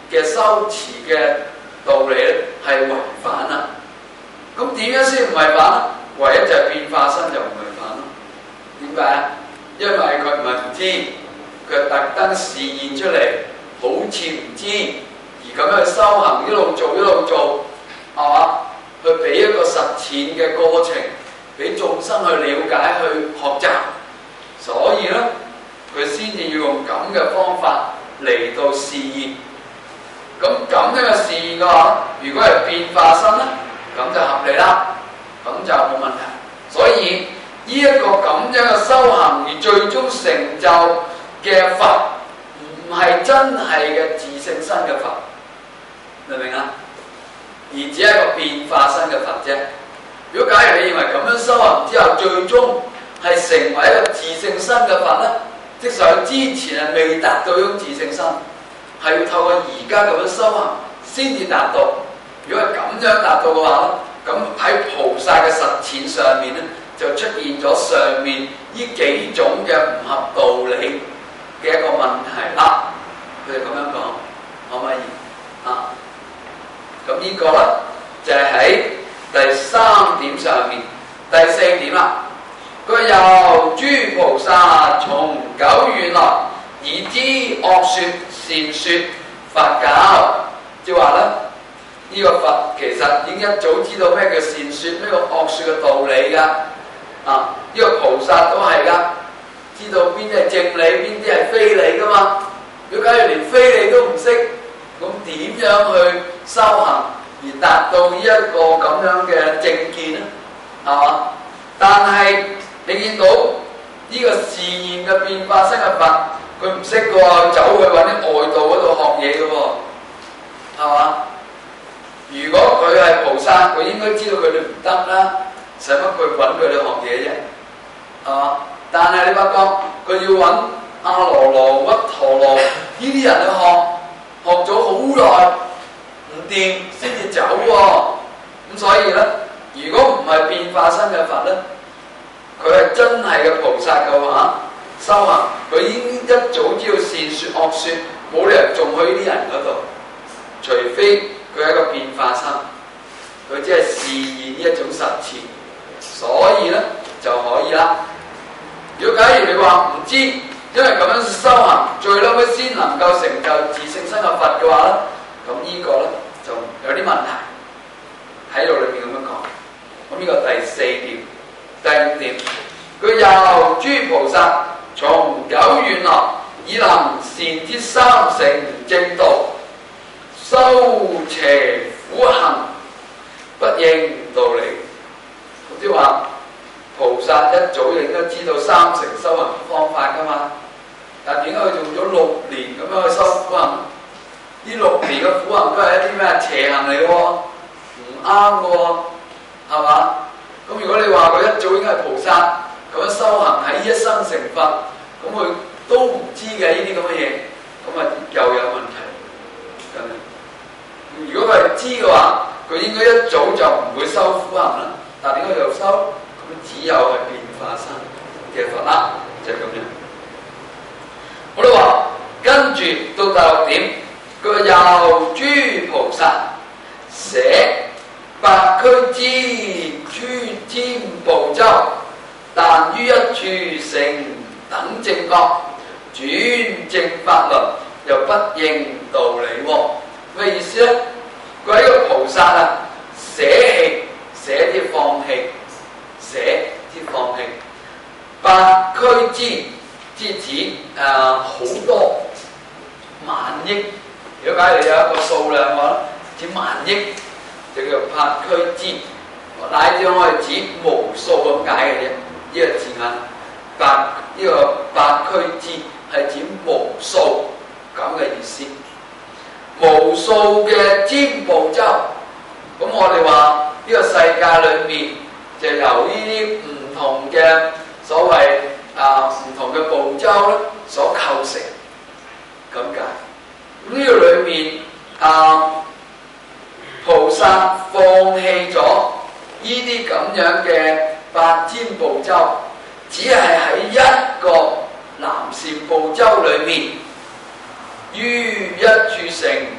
嘅修持嘅道理咧係違反啦。咁點樣先唔違反？唯一就係變化身就唔違反咯。點解啊？因為佢唔係唔知，佢特登示現出嚟，好似唔知，而咁樣去修行，一路做一路做，係嘛？去俾一個實踐嘅過程，俾眾生去了解、去學習。所以咧，佢先至要用咁嘅方法嚟到示現。咁咁樣嘅示現嘅話，如果係變化身咧，咁就合理啦，咁就冇問題。所以呢一個咁樣嘅修行而最終成就嘅佛，唔係真係嘅自性身嘅佛，明唔明啊？而只係一個變化身嘅佛啫。如果假如你認為咁樣修行之後，最終係成為一個自性身嘅佛咧，即使佢之前係未達到呢種自性身，係要透過而家咁樣修行先至達到。如果係咁樣達到嘅話咧，咁喺菩薩嘅實踐上面咧，就出現咗上面呢幾種嘅唔合道理嘅一個問題啦。佢哋咁樣講，可唔可以啊？咁呢個咧就係、是、喺第三點上面，第四點啦。佢由諸菩薩從久遠來，已知惡說善說佛教，即係話咧，呢、這個佛其實已經一早知道咩叫善說，咩叫惡說嘅道理㗎。啊，呢、這個菩薩都係㗎，知道邊啲係正理，邊啲係非理㗎嘛。如果假如連非理都唔識，咁點樣去修行而達到呢一個咁樣嘅正見咧？係嘛？但係你見到呢個示現嘅變化身嘅佛，佢唔識嘅喎，走去揾啲外道嗰度學嘢嘅喎，係嘛？如果佢係菩薩，佢應該知道佢哋唔得啦，使乜佢揾佢哋學嘢啫？係嘛？但係你發覺佢要揾阿羅羅、鬱陀羅呢啲人去學，學咗好耐唔掂先至走喎。咁所以咧，如果唔係變化身嘅佛咧，佢係真係嘅菩薩嘅話，修行佢已經一早知道善說惡說，冇理由仲去呢啲人嗰度，除非佢係一個變化身，佢只係示現一種實踐，所以咧就可以啦。如果假如你話唔知，因為咁樣修行，最嬲尾先能夠成就自性身嘅佛嘅話咧，咁呢個咧就有啲問題喺度裏面咁樣講。咁呢個第四點。第五點，佢由諸菩薩從久遠來，已能善知三乘正道，修邪苦行，不應道理。即係話菩薩一早就應該知道三乘修行方法㗎嘛，但點解佢用咗六年咁樣去修苦行？呢六年嘅苦行都係一啲咩邪行嚟嘅喎，唔啱嘅喎，係嘛？咁如果你話佢一早已經係菩薩咁樣修行喺呢一生成佛，咁佢都唔知嘅呢啲咁嘅嘢，咁啊又有問題。真係，如果佢係知嘅話，佢應該一早就唔會修苦行啦。但係點解又修？咁只有係變化身嘅佛啦，就係、是、咁樣。好啦喎，跟住到第六點，佢由諸菩薩捨八俱胝諸贍部洲，但於一處成等正覺，轉正法輪，又不應道理喎。咩意思咧？佢係一個菩薩啊，捨棄，捨啲放棄，捨啲放棄。八俱胝之指誒好多萬億，如果假如你有一個數量嘅話，指萬億。就叫八俱胝，乃至可以指無數咁解嘅啫。呢、這個字眼，八呢、這個八俱胝係指無數咁嘅意思。無數嘅贍部洲，咁我哋話呢個世界裏面就由呢啲唔同嘅所謂啊唔同嘅部洲咧所構成，咁解。咁呢個裏面啊。菩薩放棄咗呢啲咁樣嘅八贍部洲，只係喺一個南贍部洲裏面，於一處成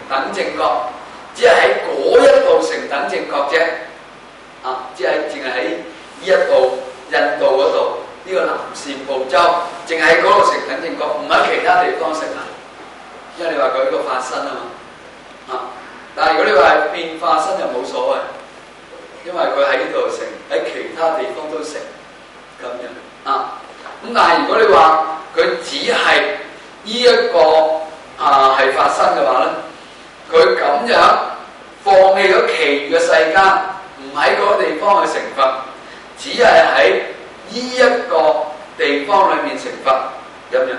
等正覺，只係喺嗰一度成等正覺啫。啊，只係淨係喺呢一度印度嗰度呢個南贍部洲，淨係喺嗰度成等正覺，唔喺其他地方成啊。因為你話佢呢個法身啊嘛，啊，但係如果你話係變化身就冇所謂，因為佢喺呢度成，喺其他地方都成咁樣啊。咁但係如果你話佢只係呢一個啊係法身嘅話咧，佢咁樣放棄咗其餘嘅世間，唔喺嗰個地方去成佛，只係喺呢一個地方裏面成佛咁樣。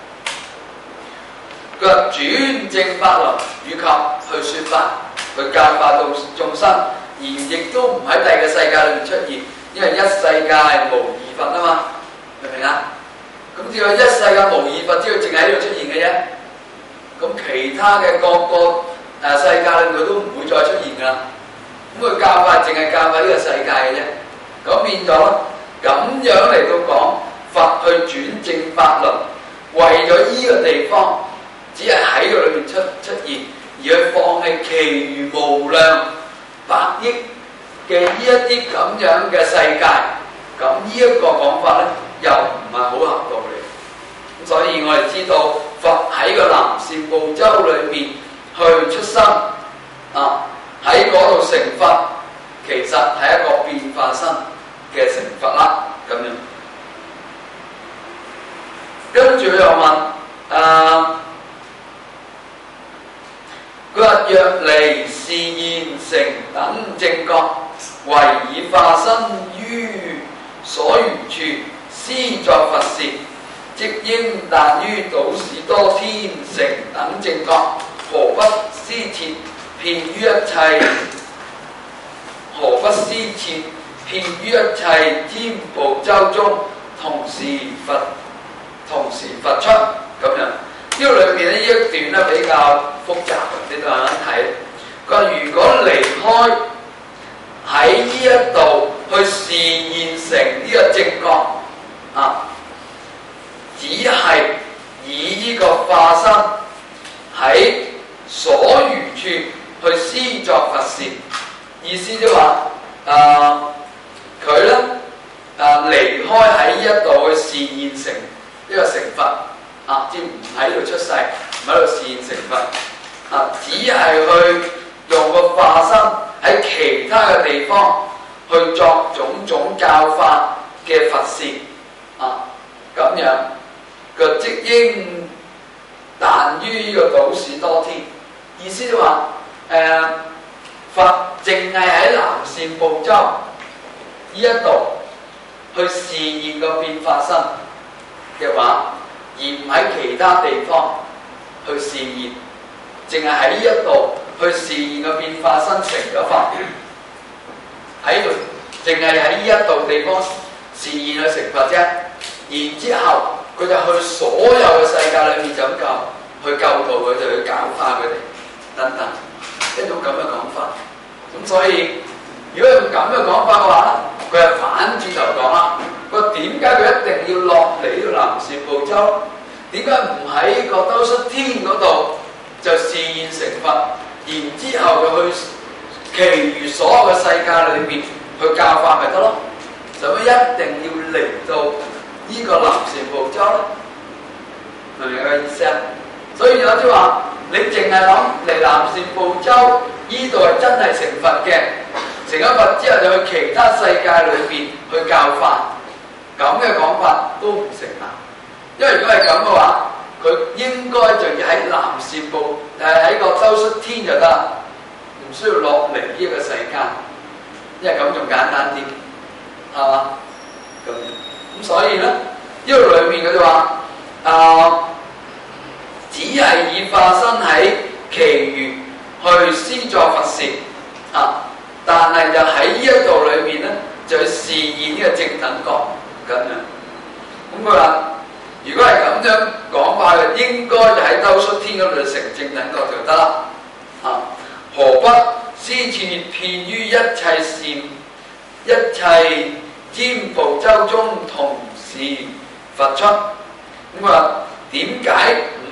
佢話轉正法輪以及去説法，去教化到眾生，而亦都唔喺第二個世界裏面出現，因為一世界無二佛啊嘛，明唔明啊？咁只有一世界無二佛，只要淨係喺度出現嘅啫。咁其他嘅各個誒世界裏面佢都唔會再出現噶啦。咁佢教法淨係教化呢個世界嘅啫。咁變咗咁樣嚟到講，佛去轉正法輪，為咗呢個地方。只係喺個裏面出出現，而去放棄其餘無量百億嘅呢一啲咁樣嘅世界，咁呢一個講法咧，又唔係好合道理。咁所以我哋知道佛喺個南贍部洲裏面去出生，啊喺嗰度成佛，其實係一個變化身嘅成佛啦，咁樣。跟住佢又問誒。呃佢話：若離示現成等正覺，唯以化身於所餘處，施作佛事，即應但於倒使多天成等正覺，何不施設遍於一切？何不施設遍於一切贍部洲中，同時佛同時佛出咁樣？呢個裏面咧，呢一段咧比較複雜，你哋慢慢睇。佢話：如果離開喺呢一度去示現成呢個正覺啊，只係以呢個化身喺所餘處去施作佛事，意思即係話誒佢咧誒離開喺呢一度去示現成呢個成佛。啊！即唔喺度出世，唔喺度示現成佛，啊！只係去用個化身喺其他嘅地方去作種種教化嘅佛事，啊！咁樣個即應但於呢個倒使多天，意思就話誒佛淨係喺南贍部洲呢一度去示現個變化身嘅話，而唔喺其他地方去示現，淨係喺呢一度去示現個變化身成咗佛，喺度淨係喺呢一度地方示現去成佛啫。然之後佢就去所有嘅世界裏面就咁救，去救度佢哋，去教化佢哋等等，一種咁嘅講法。咁所以如果用咁嘅講法嘅話，佢係反轉頭講啦。佢點解佢一定要落嚟呢個南贍部洲？點解唔喺個兜率天嗰度就示現成佛，然之後就去其餘所有嘅世界裏面去教化咪得咯？使乜一定要嚟到呢個南贍部洲咧？明唔明個意思啊？所以有啲話你淨係諗嚟南贍部洲呢度係真係成佛嘅，成咗佛之後就去其他世界裏面去教化。咁嘅講法都唔成立，因為如果係咁嘅話，佢應該就要喺南贍部，誒喺個兜率天就得，唔需要落嚟呢個世間，因為咁仲簡單啲，係嘛？咁咁所以咧，呢度裏面佢就話，啊、呃，只係以化身喺其餘去施作佛事啊，但係就喺呢一度裏面咧，就去示現呢個正等覺。咁樣，咁佢話：如果係咁樣講法嘅，應該就喺兜率天嗰度成正等覺就得啦。啊，何不施設遍於一切善、一切贍部洲中同時佛出？咁佢話點解唔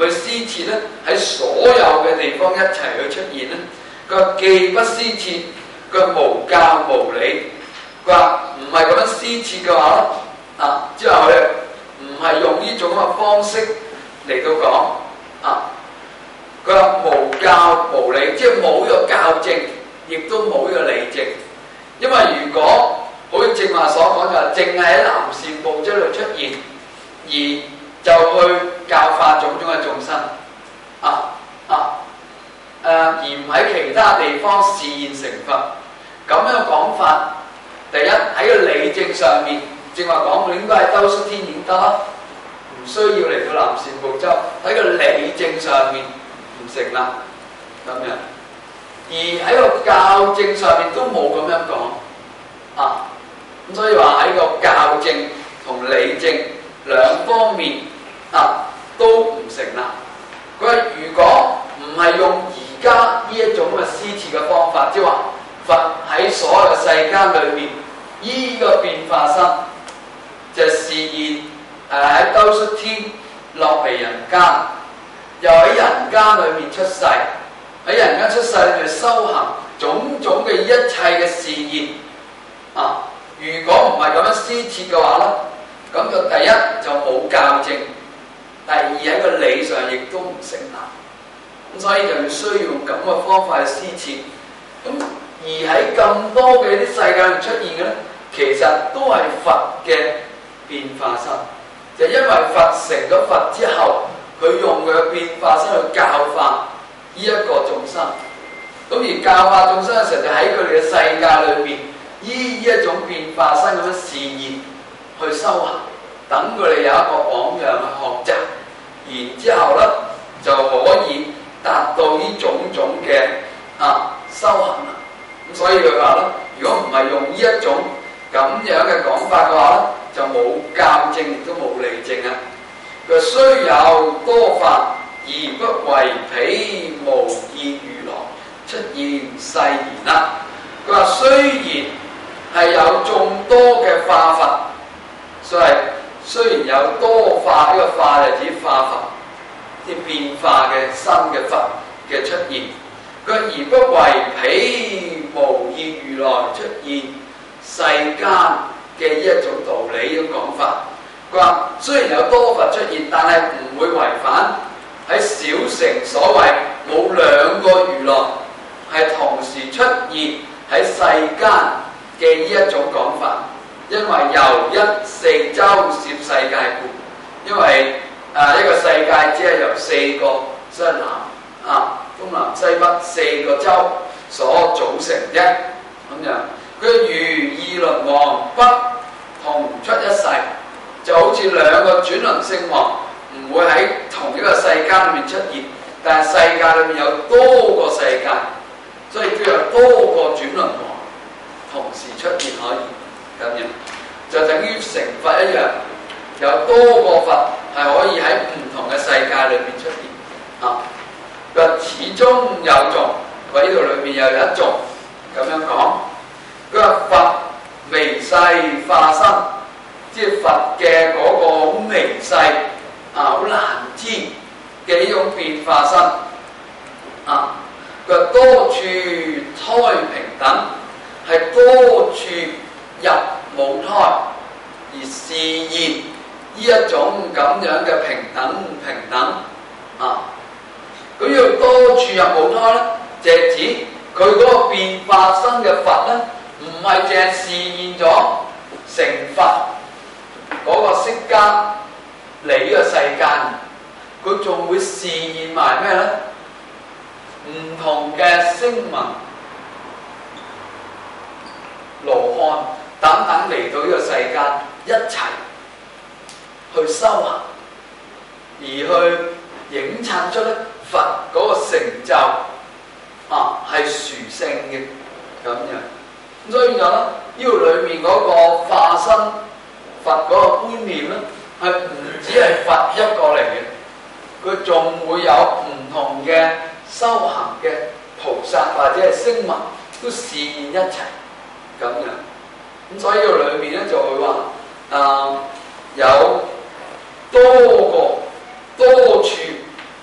去施設咧，喺所有嘅地方一齊去出現咧。佢話既不施設，佢無教無理。佢話唔係咁樣施設嘅話咧，啊，之後佢唔係用呢種咁嘅方式嚟到講啊。佢話無教無理，即係冇呢個教證，亦都冇呢個理證。因為如果好似正話所講就係淨係喺男善報即度出現，而就去教化種種嘅眾生啊啊誒、呃，而唔喺其他地方示現成佛，咁樣嘅講法，第一喺個理證上面，正話講佢應該係兜率天已經得，唔需要嚟到南贍部洲，喺個理證上面唔成立咁樣，而喺個教證上面都冇咁樣講啊，咁所以話喺個教證同理證兩方面啊都唔成立。佢話如果唔係用而家呢一種嘅施設嘅方法，即係話佛喺所有世間裏面依個變化身，就示現誒喺兜率天落嚟人間，又喺人間裏面出世，喺人間出世裏面修行種種嘅一切嘅示現啊！如果唔係咁樣施設嘅話咧，咁就第一就冇教證，第二喺個理上亦都唔成立。咁所以就要需要用咁嘅方法去施設。咁而喺咁多嘅啲世界裏出現嘅咧，其實都係佛嘅變化身。就因為佛成咗佛之後，佢用佢嘅變化身去教化呢一個眾生。咁而教化眾生嘅時候，就喺佢哋嘅世界裏邊，依呢一種變化身咁樣示現去修行，等佢哋有一個榜樣去學習，然之後咧就可以達到呢種種嘅啊修行啦。咁所以佢話咧，如果唔係用呢一種咁樣嘅講法嘅話咧，就冇教證亦都冇理證啊。佢雖有多法，而不為彼無意如來出現世言啦。佢話雖然係有眾多嘅化佛，所以雖然有多化，呢個化就指化佛，啲變化嘅新嘅佛嘅出現，佢而不為彼無意如來出現世間嘅呢一種道理嘅講法。佢話雖然有多佛出現，但係唔會違反喺小乘所謂冇兩個如來係同時出現喺世間嘅呢一種講法，因為由一四周攝世界故，因為啊一個世界只係由四個即係南啊東南西北四個洲所組成啫，咁樣佢如二輪王不同出一世，就好似兩個轉輪聖王唔會喺同一個世界裏面出現，但係世界裏面有多個世界，所以都有多個轉輪王同時出現可以咁樣，就等於成佛一樣，有多個佛係可以喺唔同嘅世界裏面出現啊。佢始終有眾，佢呢度裏面又有一眾咁樣講。佢話佛微細化身，即係佛嘅嗰個好微細啊，好難知嘅呢種變化身啊。佢話多處胎平等，係多處入母胎而示現呢一種咁樣嘅平等平等啊。咁要多處入母胎咧，就係指佢嗰個變化身嘅佛咧，唔係淨係示現咗成佛嗰個釋迦嚟呢個世間，佢仲會示現埋咩咧？唔同嘅聲聞、羅漢等等嚟到呢個世間一齊去修行，而去影襯出咧佛嗰個成就啊係殊勝嘅咁樣。咁所以講咧，呢度裏面嗰個化身佛嗰個觀念咧，係唔止係佛一個嚟嘅，佢仲會有唔同嘅修行嘅菩薩或者係聲聞都示現一齊咁樣。咁所以呢度裏面咧就會話啊、呃、有多個多處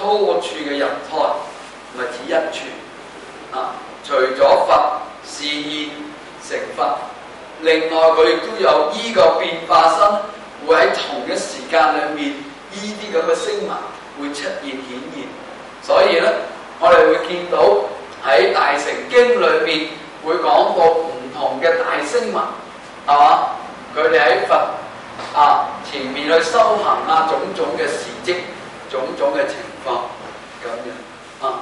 多處嘅入胎，唔係指一處啊。除咗佛示現成佛，另外佢亦都有依個變化身，會喺同一時間裏面，依啲咁嘅聲聞會出現顯現。所以咧，我哋會見到喺《大乘經》裏面會講過唔同嘅大聲聞，係嘛？佢哋喺佛啊前面去修行啊，種種嘅事蹟，種種嘅情況咁樣啊。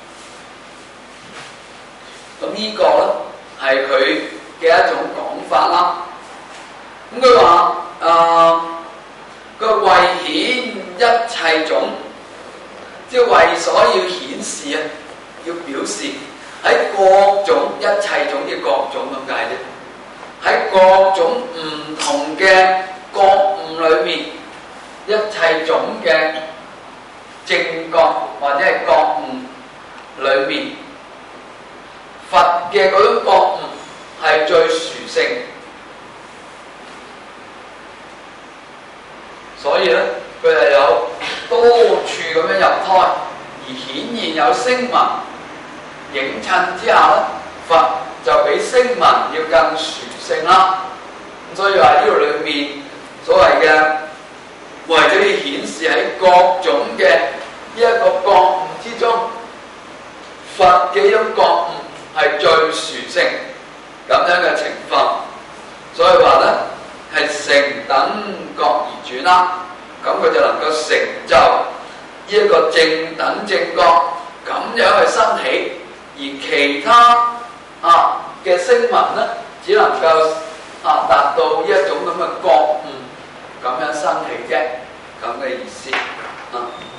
咁呢個咧係佢嘅一種講法啦。咁佢話誒，佢為顯一切種，即係為所要顯示啊，要表示喺各種一切種嘅各種咁解啫。喺各種唔同嘅覺悟裏面，一切種嘅正覺或者係覺悟裏面，佛嘅嗰種覺悟係最殊勝，所以咧佢係有多處咁樣入胎，而顯現有聲聞映襯之下咧，佛就比聲聞要更殊勝啦。咁所以話呢度裏面所謂嘅為咗要顯示喺各種嘅呢一個覺悟之中，佛嘅一種覺悟係最殊勝咁樣嘅情況，所以話咧係成等覺而轉啦。咁佢就能夠成就呢一個正等正覺咁樣去生起，而其他啊嘅聲聞咧，只能夠啊達到呢一種咁嘅覺悟咁樣生起啫，咁嘅意思啊。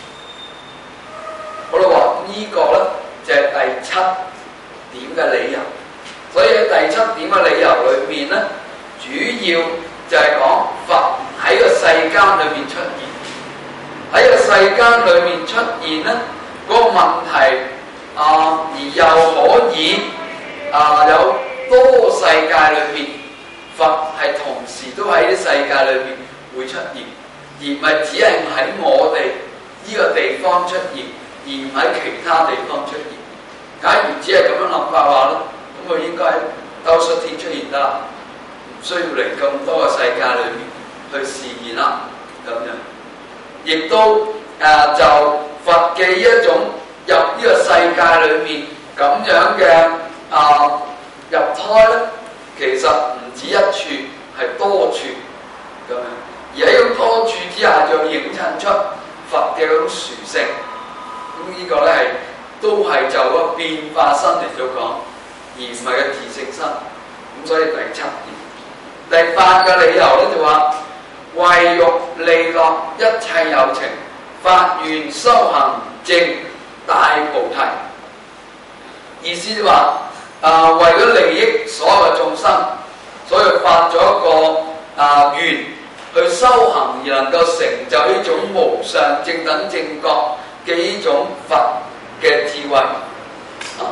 好啦，喎呢個咧就係第七點嘅理由。所以喺第七點嘅理由裏面咧，主要就係講佛喺個世間裏面出現，喺個世間裏面出現咧嗰、那個問題啊，而又可以啊有多世界裏面，佛係同時都喺啲世界裏面會出現，而唔係只係喺我哋呢個地方出現，而唔喺其他地方出現。假如只係咁樣諗法話咧，咁佢應該喺兜率天出現得啦，唔需要嚟咁多個世界裏面去示現啦。咁樣，亦都誒、呃、就佛嘅呢一種入呢個世界裏面咁樣嘅啊、呃、入胎咧，其實唔止一處，係多處咁樣。而喺咁多處之下，就映襯出佛嘅嗰種殊勝。咁呢個咧係都係就個變化身嚟到講，而唔係個自性身。咁所以第七點，第八個理由咧就話，為欲利樂一切有情，發願修行證大菩提。意思就話啊，為咗利益所有嘅眾生，所以發咗一個啊願去修行，而能夠成就呢種無上正等正覺嘅呢種佛嘅智慧啊，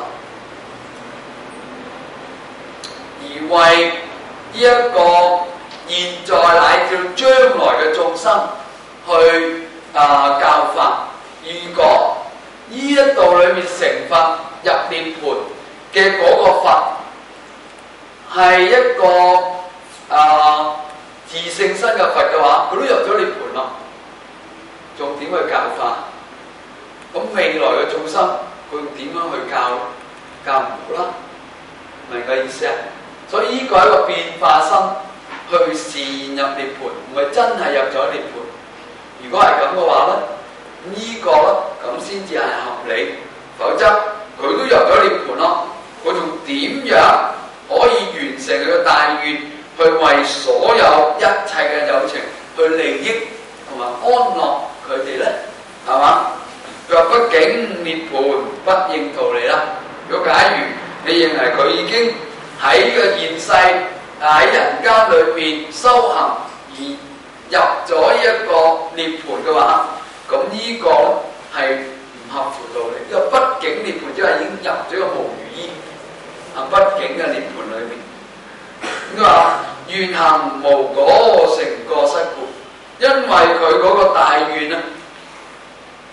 而為呢一個現在乃至將來嘅眾生去啊教法。如果呢一度裏面成佛入涅槃嘅嗰個佛係一個啊自性身嘅佛嘅話，佢都入咗涅槃啦，仲點去教法？咁未來嘅眾生佢點樣去教？教唔到啦，明嘅意思啊？所以呢個係一個變化身去示現入涅槃，唔係真係入咗涅槃。如果係咁嘅話咧，這個、呢個咧咁先至係合理，否則佢都入咗涅槃咯，佢仲點樣可以完成佢嘅大願，去為所有一切嘅有情去利益同埋安樂佢哋咧？係嘛？佢話畢竟涅槃不應逃離啦。如果假如你認為佢已經喺呢個現世喺人間裏面修行而入咗呢一個涅槃嘅話，咁呢個係唔合乎道理。因為畢竟涅槃即係已經入咗個無餘依啊，畢竟嘅涅槃裏面，佢話願行無果成過失故，因為佢嗰個大願啊。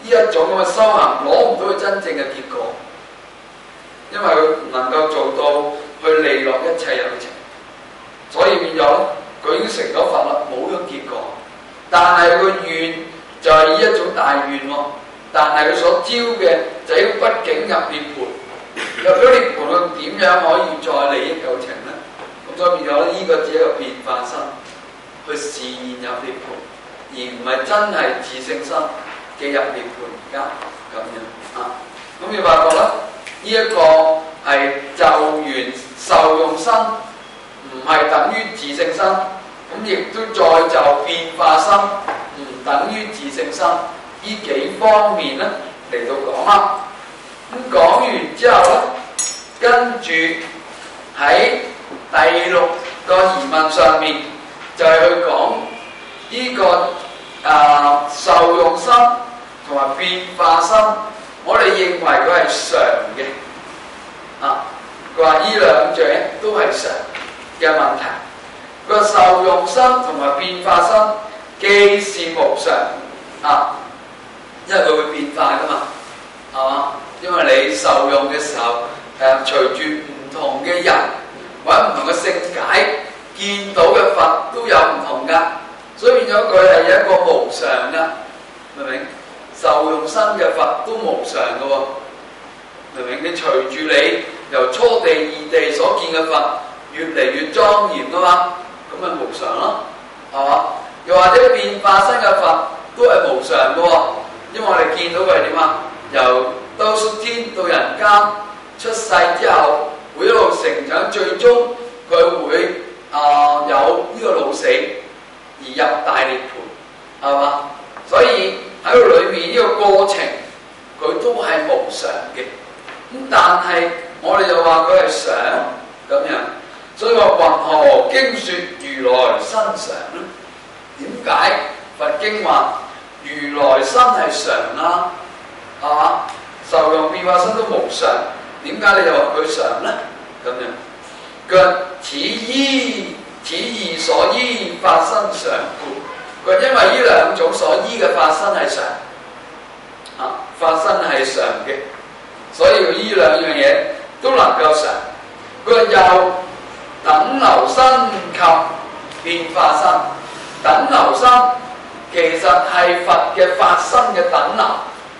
一種咁嘅修行攞唔到佢真正嘅結果，因為佢唔能夠做到去利落一切有情，所以變咗咧，佢已經成咗佛啦，冇咗結果。但係個願就係呢一種大願喎，但係佢所招嘅就要畢竟入涅槃，入咗涅槃佢點樣可以再利益有情咧？咁所以變咗咧，呢個只係一個變化身去示現入涅槃，而唔係真係自性身嘅入涅槃而家咁樣啊。咁你發覺啦，呢、這、一個係就緣受用身，唔係等於自性身。咁亦都再就變化身，唔等於自性身，呢幾方面咧嚟到講啦。咁講完之後咧，跟住喺第六個疑問上面就係、是、去講呢、這個啊、呃、受用身同埋變化身，我哋認為佢係常嘅啊。佢話呢兩者都係常嘅問題。個受用身同埋變化身既是無常啊，因為佢會變化噶嘛，係嘛？因為你受用嘅時候，誒、呃、隨住唔同嘅人或者唔同嘅性解，見到嘅佛都有唔同噶，所以變咗佢係一個無常噶，明唔明？受用身嘅佛都無常噶喎，明唔明？你隨住你由初地二地所見嘅佛越嚟越莊嚴噶嘛。咁咪無常咯，係嘛？又或者變化身嘅佛都係無常嘅喎，因為我哋見到佢係點啊？由兜率天到人間出世之後，會一路成長，最終佢會啊、呃、有呢個老死而入大涅槃，係嘛？所以喺個裏面呢個過程，佢都係無常嘅。咁但係我哋就話佢係常咁樣。所以話云何經說如來身常咧？點解佛經話如來身係常啦？係嘛？受用變化身都無常，點解你又話佢常咧？咁樣佢話此依此二所依法身常故，佢話因為呢兩種所依嘅法身係常啊，法身係常嘅，所以佢呢兩樣嘢都能夠常。佢話又等流身及變化身，等流身其實係佛嘅法身嘅等流，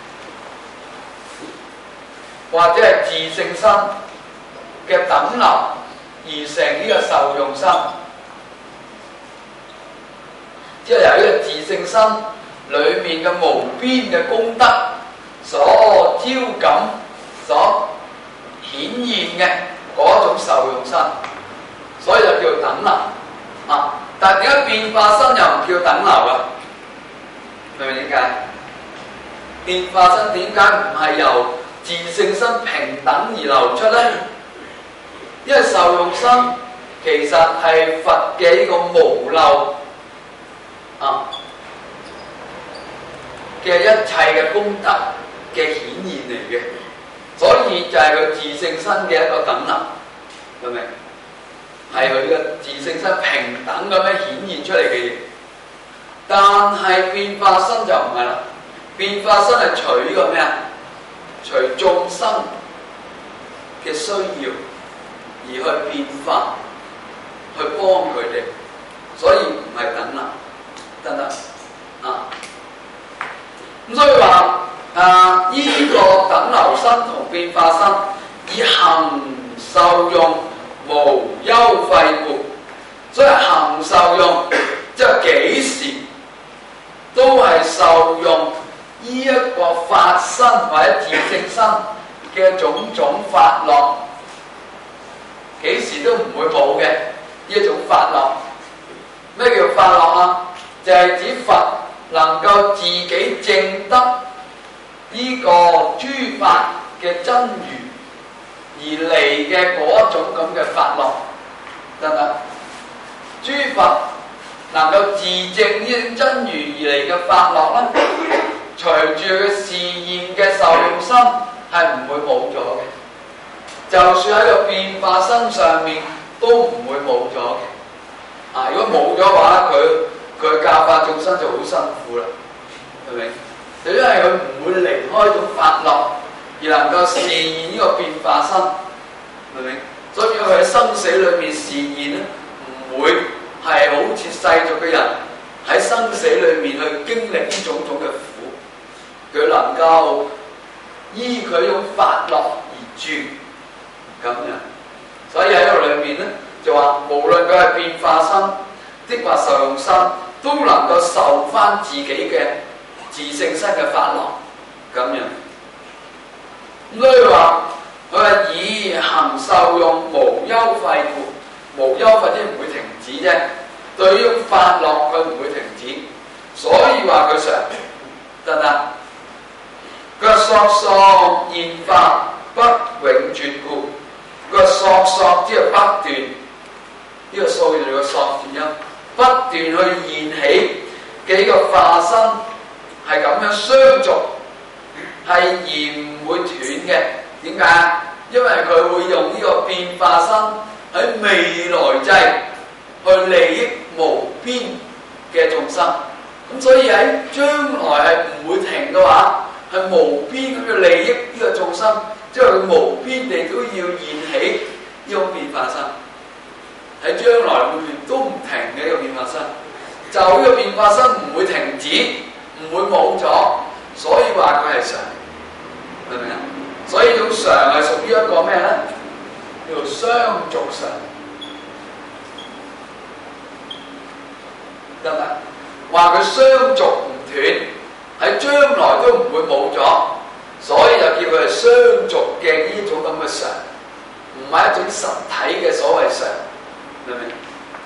或者係自性身嘅等流而成呢個受用身，即係由呢個自性身裡面嘅無邊嘅功德所招感、所顯現嘅嗰種受用身。所以就叫等流啊！但係點解變化身又唔叫等流啊？明唔明點解？變化身點解唔係由自性身平等而流出咧？因為受用身其實係佛嘅呢個無漏啊嘅一切嘅功德嘅顯現嚟嘅，所以就係佢自性身嘅一個等流，明唔明？係佢嘅自性身平等咁樣顯現出嚟嘅嘢，但係變化身就唔係啦。變化身係隨呢個咩啊？隨眾生嘅需要而去變化，去幫佢哋，所以唔係等流，得唔得啊？咁所以話啊，依、這個等流身同變化身以行受用無休廢故，所以行受用即係幾時都係受用呢一個法身或者自性身嘅種種法樂，幾時都唔會冇嘅呢一種法樂。咩叫法樂啊？就係、是、指佛能夠自己證得呢個諸法嘅真如而嚟嘅嗰一種咁嘅法樂，得唔得？諸佛能夠自證呢種真如而嚟嘅法樂咧，隨住佢示現嘅受用身係唔會冇咗嘅，就算喺個變化身上面都唔會冇咗嘅。啊，如果冇咗嘅話，佢佢教化眾生就好辛苦啦，係咪？ 就因為佢唔會離開種法樂，而能夠示現呢個變化身，明唔明？所以佢喺生死裏面示現咧，唔會係好似世俗嘅人喺生死裏面去經歷呢種種嘅苦，佢能夠依佢種法樂而住咁樣。所以喺度裏面咧就話，無論佢係變化身，抑或受用身，都能夠受翻自己嘅自性身嘅法樂咁樣。所以話佢係以行受用無休廢故，無休廢即係唔會停止啫。對於法樂佢唔會停止，所以話佢常得唔得？佢話索索現法不永絕故，佢話索索即係不斷，呢、這個數字個索字音，不斷去現起幾個化身係咁樣相續，係而唔會斷嘅。點解？因為佢會用呢個變化身喺未來際去利益無邊嘅眾生，咁所以喺將來係唔會停嘅話，係無邊咁嘅利益呢個眾生，即係佢無邊地都要現起呢種變化身，喺將來裏面都唔停嘅一個變化身，就呢個變化身唔會停止，唔會冇咗，所以話佢係常，明唔明啊？所以種常係屬於一個咩咧？叫做相續常，得唔得？話佢相續唔斷，喺將來都唔會冇咗，所以就叫佢係相續嘅呢種咁嘅常，唔係一種實體嘅所謂常，明唔明？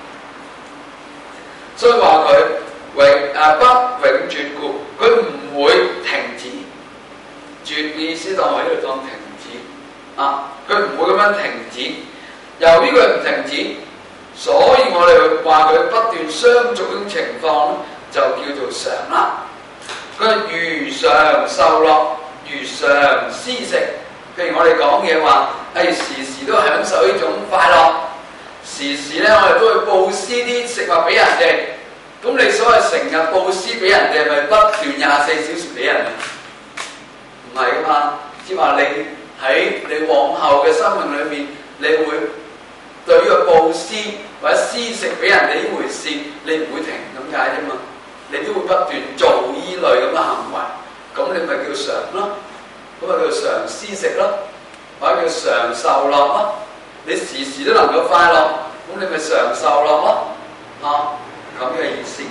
所以話佢永啊不永絕故，佢唔會停止。絕嘅意思當我喺度當停止啊，佢唔會咁樣停止。由於佢唔停止，所以我哋話佢不斷相續嘅情況就叫做常啦。佢如常受樂，如常施食。譬如我哋講嘢話，係時時都享受呢種快樂，時時咧我哋都會佈施啲食物俾人哋。咁你所謂成日佈施俾人哋，係咪不斷廿四小時俾人啊？唔係噶嘛，即係話你喺你往後嘅生命裏面，你會對呢個佈施或者施食俾人哋呢回事，你唔會停咁解啫嘛。你都會不斷做依類咁嘅行為，咁你咪叫常咯，咁咪叫常施食咯，或者叫常受樂咯。你時時都能夠快樂，咁你咪常受樂咯，啊咁嘅意思。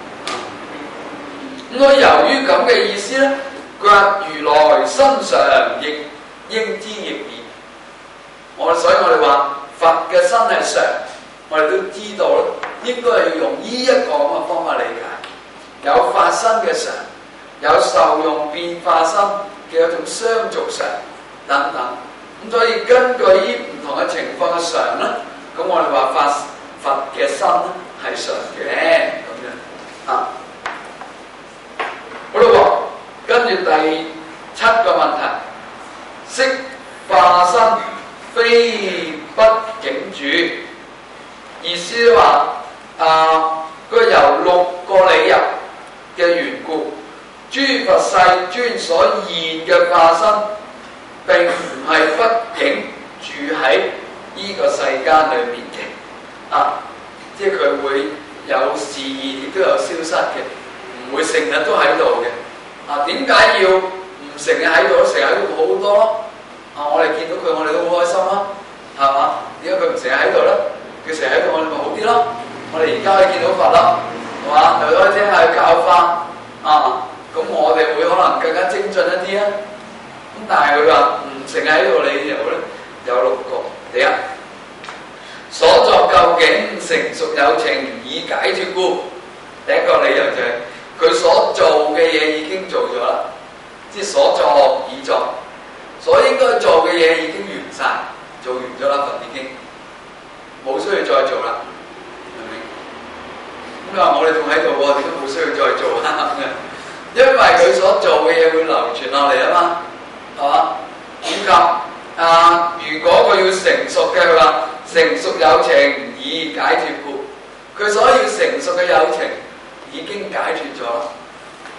咁我由於咁嘅意思咧。佢話如來身常，亦應知亦然。我所以我哋話佛嘅身係常，我哋都知道咧，應該係要用呢一個咁嘅方法理解。有法身嘅常，有受用變化身嘅一種相續常等等。咁所以根據呢唔同嘅情況嘅常咧，咁我哋話法佛嘅身咧係常嘅咁樣啊。好啦喎。跟住第七個問題，色化身非不境住，意思話啊，佢由六個理由嘅緣故，諸佛世尊所現嘅化身並唔係不境住喺呢個世間裏面嘅啊，即係佢會有示現，亦都有消失嘅，唔會成日都喺度嘅。啊，點解要唔成日喺度？成日喺度好多咯。啊，我哋見到佢，我哋都好開心啦，係嘛？點解佢唔成日喺度咧？佢成日喺度，我哋咪好啲咯。我哋而家可以見到佛啦，係嘛？又可以聽下佢教法啊。咁我哋會可能更加精進一啲啊。咁但係佢話唔成日喺度，理由咧有六個。第一，所作究竟成熟有情以解脫故。第一個理由就係、是。佢所做嘅嘢已經做咗啦，即係所作已作，所應該做嘅嘢已經完晒，做完咗啦，佛已經冇需要再做啦，明唔明？咁你話我哋仲喺度喎，點解冇需要再做啊？因為佢所做嘅嘢會流傳落嚟啊嘛，係嘛？以及啊，如果佢要成熟嘅，佢話成熟有情以解脫故，佢所要成熟嘅有情已經解脫咗啦，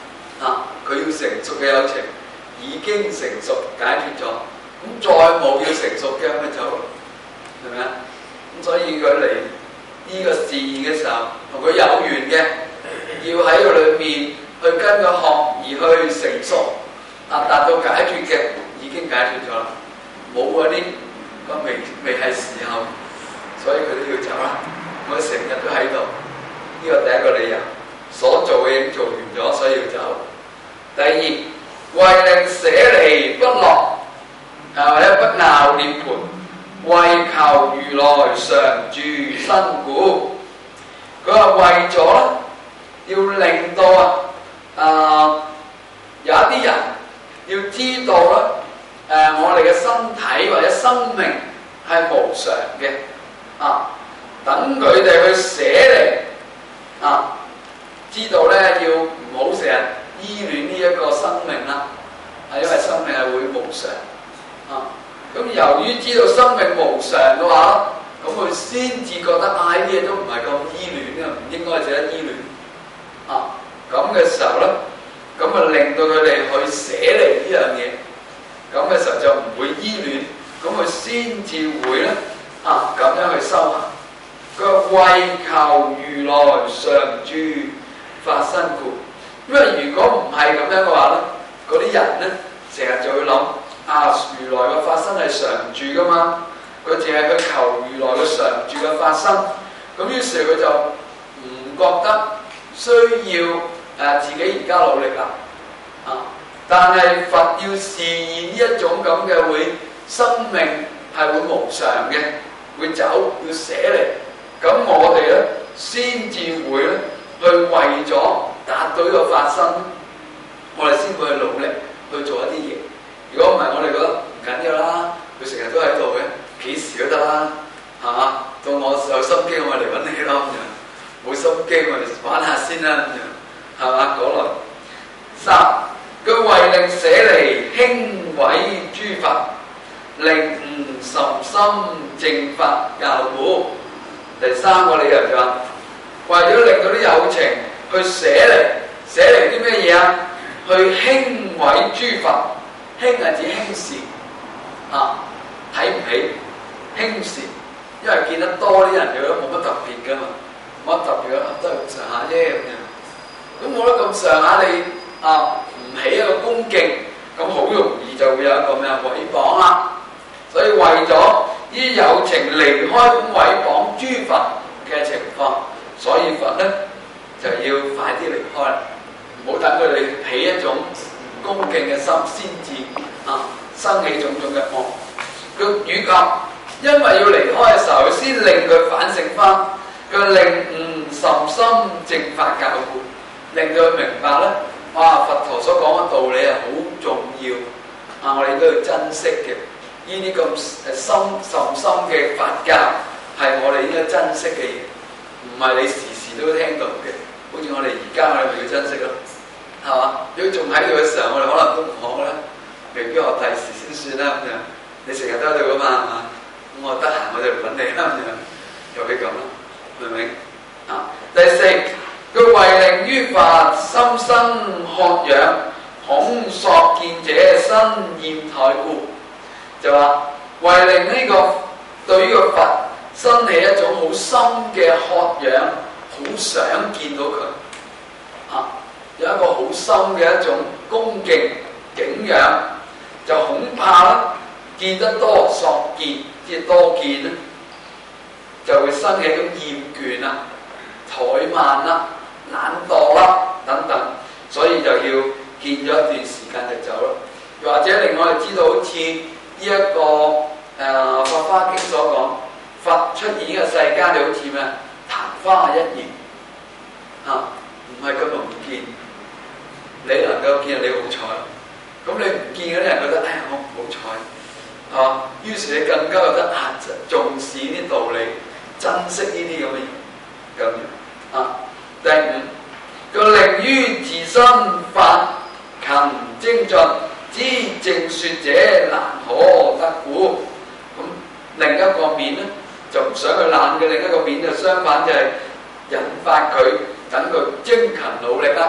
啊，佢要成熟嘅有情已經成熟解脫咗，咁再冇要成熟嘅咪走咯，係咪啊？咁所以佢嚟呢個示現嘅時候，同佢有緣嘅，要喺佢裏面去跟佢學而去成熟，啊達到解脫嘅已經解脫咗啦，冇嗰啲咁未未係時候，所以佢都要走啦。我成日都喺度，呢個第一個理由，所做嘅已經做完咗，所以要走。第二，為令捨離不樂，啊或者不拗涅槃，為求如來常住身故。佢話為咗要令到啊，啊有一啲人要知道啦，誒、啊、我哋嘅身體或者生命係無常嘅，啊等佢哋去捨離，啊知道咧要唔好成日依戀呢一個生命啦，係因為生命係會無常，啊咁由於知道生命無常嘅話，咁佢先至覺得啊呢啲嘢都唔係咁依戀啊，唔應該值得依戀，啊咁嘅時候咧，咁啊令到佢哋去捨離呢樣嘢，咁嘅時候就唔會依戀，咁佢先至會咧啊咁樣去修行。佢話為求如來常住法身故，因為如果唔係咁樣嘅話咧，嗰啲人咧成日就會諗啊如來嘅法身係常住噶嘛，佢淨係去求如來嘅常住嘅法身，咁於是佢就唔覺得需要誒、呃、自己而家努力啦，啊！但係佛要示現呢一種咁嘅會生命係會無常嘅，會走要捨離。咁我哋咧先至會咧去為咗達到呢個法身，我哋先會去努力去做一啲嘢。如果唔係，我哋覺得唔緊要啦，佢成日都喺度嘅，幾時都得啦，係嘛？到我有心機，我嚟揾你咯咁樣；冇心機，我哋玩下先啦咁樣，係嘛？嗰類。三，佢為令捨離輕毀諸佛，令悟甚深正法教故。第三個理由就話，為咗令到啲有情去捨離，捨離啲咩嘢啊？去輕毀諸佛，輕係指輕視，啊睇唔起，輕視，因為見得多啲人佢都冇乜特別噶嘛，冇乜特別啊，都係咁上下啫咁樣。咁冇得咁上下你啊唔起一個恭敬，咁好容易就會有一個咩毀謗啦。所以為咗呢啲有情離開咁毀謗諸佛嘅情況，所以佛咧就要快啲離開啦，唔好等佢哋起一種唔恭敬嘅心先至啊生起種種嘅惡。佢與及因為要離開嘅時候，先令佢反省翻，佢令悟甚深正法教故，令到佢明白咧，哇！佛陀所講嘅道理係好重要啊，我哋都要珍惜嘅。呢啲咁深甚深嘅法教係我哋應該珍惜嘅嘢，唔係你時時都聽到嘅。好似我哋而家我哋咪要珍惜咯，係嘛？如果仲喺度嘅時候，我哋可能都唔學啦，未必學第時先算啦咁樣。你成日都喺度噶嘛，係嘛？咁我得閒我就嚟揾你啦咁樣，又係咁啦，明唔明？啊，第四，佢為令於法心生渴仰，恐索見者身厭怠故。就話為令呢、這個對於個佛生起一種好深嘅渴仰，好想見到佢，啊，有一個好深嘅一種恭敬景仰，就恐怕啦，見得多索見，即係多見咧，就會生起一種厭倦啦、怠慢啦、懶惰啦等等，所以就要見咗一段時間就走咯。又或者令我哋知道好似呢一個誒《法華經》所講，佛出現呢個世間就好似咩曇花一現，嚇唔係咁容易見。你能夠見，你好彩；咁你唔見嗰啲人覺得，哎呀我唔好彩，係嘛？於是你更加覺得啊，重視呢啲道理，珍惜呢啲咁嘅嘢咁樣啊。第五，個令於自身法勤精進，知正説者難可得故。咁另一個面咧，就唔想佢懶嘅；另一個面就相反，就係引發佢等佢精勤努力啦，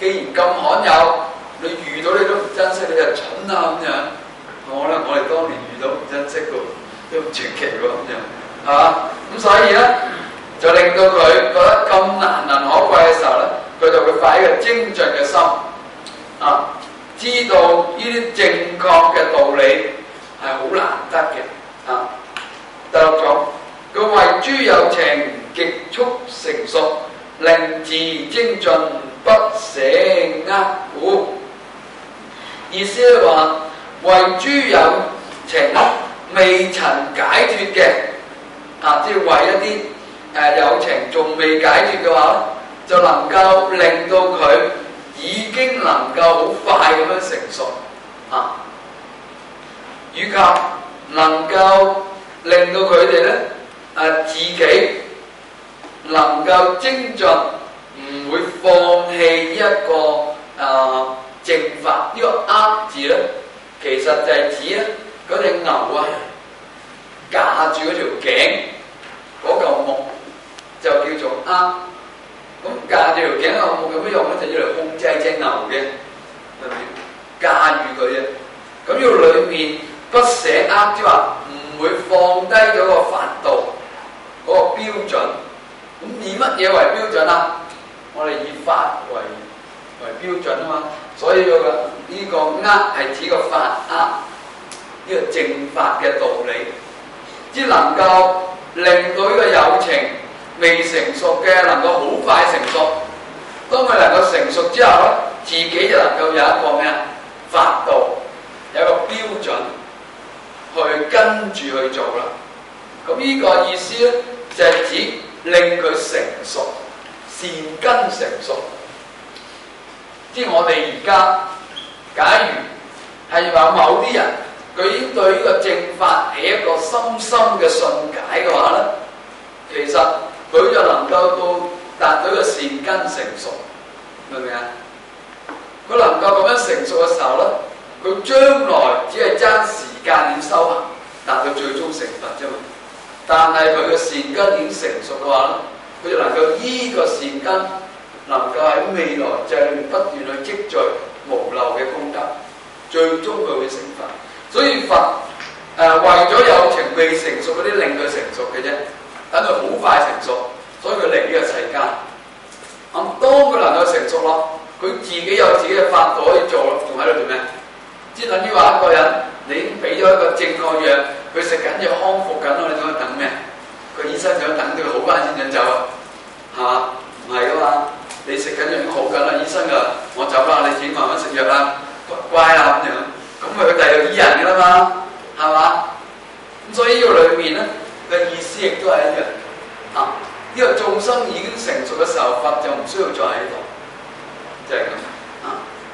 既然咁罕有，你遇到你都唔珍惜，你就蠢啊咁樣。我咧，我哋當年遇到唔珍惜嘅，都唔傳奇喎咁樣，係嘛？咁所以咧，就令到佢覺得咁難能可貴嘅時候咧，佢就會發一個精進嘅心啊，知道呢啲正確嘅道理係好難得嘅啊。第六種，佢為諸有情極速成熟，令自精進，不捨厄故。意思係話，為諸有情未曾解脫嘅啊，即係為一啲誒、呃、有情仲未解脫嘅話，就能夠令到佢已經能夠好快咁樣成熟啊，以及能夠令到佢哋咧誒自己能夠精進，唔會放棄一個誒、呃、正法。呢、這個厄字咧，其實就係指咧嗰隻牛啊架住嗰條頸嗰嚿木，就叫做厄。咁架住條頸嗰嚿木有咩用咧？就要嚟控制隻牛嘅，係咪？駕馭佢嘅。咁要裏面不捨厄，即係話唔會放低咗個法度嗰個標準。咁以乜嘢為標準啊？我哋以法為為標準啊嘛。所以、這個呢個厄係指個法厄，呢、這個正法嘅道理，只能夠令到呢個有情未成熟嘅能夠好快成熟。當佢能夠成熟之後咧，自己就能夠有一個咩啊法度，有一個標準去跟住去做啦。咁呢個意思咧就係、是、指令佢成熟，善根成熟。即係我哋而家，假如係話某啲人佢已經對呢個正法係一個深深嘅信解嘅話咧，其實佢就能夠到達到一個善根成熟，明唔明啊？佢能夠咁樣成熟嘅時候咧，佢將來只係爭時間點修行，達到最終成佛啫嘛。但係佢嘅善根已經成熟嘅話咧，佢就能夠依個善根，能夠喺未來就係不斷去積聚無漏嘅功德，最終佢會成佛。所以佛誒、呃、為咗有情未成熟嗰啲令佢成熟嘅啫，等佢好快成熟，所以佢嚟呢個世間。咁當佢能夠成熟咯，佢自己有自己嘅法度可以做咯，仲喺度做咩？即係等於話一個人，你已經俾咗一個正確藥，佢食緊藥康復緊咯，你想等咩？個醫生想等到佢好翻先想走啊，係嘛？唔係噶嘛。你食緊藥已經好緊啦，醫生就我走啦，你自己慢慢食藥啦，乖啦咁樣，咁佢第日醫人噶啦嘛，係嘛？咁所以呢個裏面咧嘅意思亦都係一樣啊。呢、這個眾生已經成熟嘅時候，佛就唔需要再喺度，就係、是、咁啊。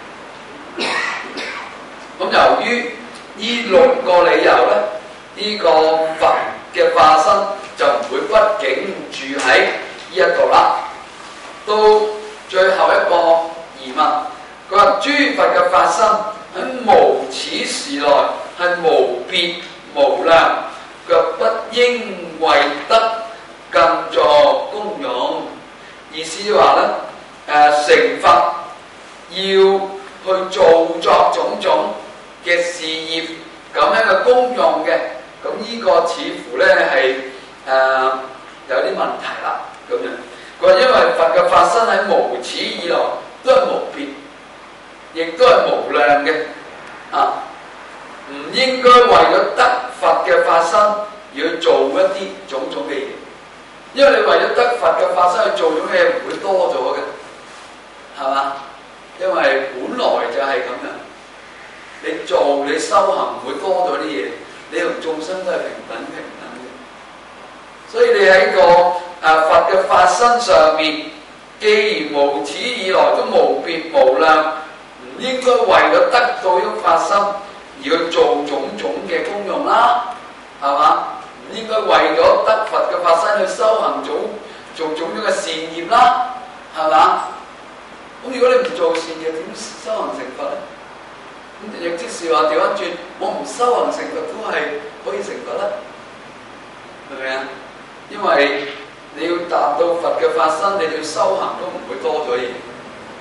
咁由於呢六個理由咧，呢、這個佛嘅化身就唔會畢竟住喺呢一度啦。到最後一個疑問，佢話諸佛嘅法身喺無始時來係無別無量，卻不應為得更助功用。意思話咧，誒、呃、成佛要去做作種種嘅事業咁樣嘅功用嘅，咁呢個似乎咧係誒有啲問題啦，咁樣。佢話因為佛嘅法身喺無始以來都係無別，亦都係無量嘅，啊，唔應該為咗得佛嘅法身而去做一啲種種嘅嘢，因為你為咗得佛嘅法身去做種嘅嘢唔會多咗嘅，係嘛？因為本來就係咁樣，你做你修行唔會多咗啲嘢，你同眾生都係平等平等嘅，所以你喺個啊！佛嘅法身上面，既然無始以來都無別無量，唔應該為咗得到呢個法身而去做種種嘅功用啦，係嘛？唔應該為咗得佛嘅法身去修行做做種種嘅善業啦，係嘛？咁如果你唔做善業，點修行成佛咧？咁亦即是話調翻轉，我唔修行成佛都係可以成佛啦，明唔明啊？因為你要達到佛嘅法身，你要修行都唔會多咗嘢，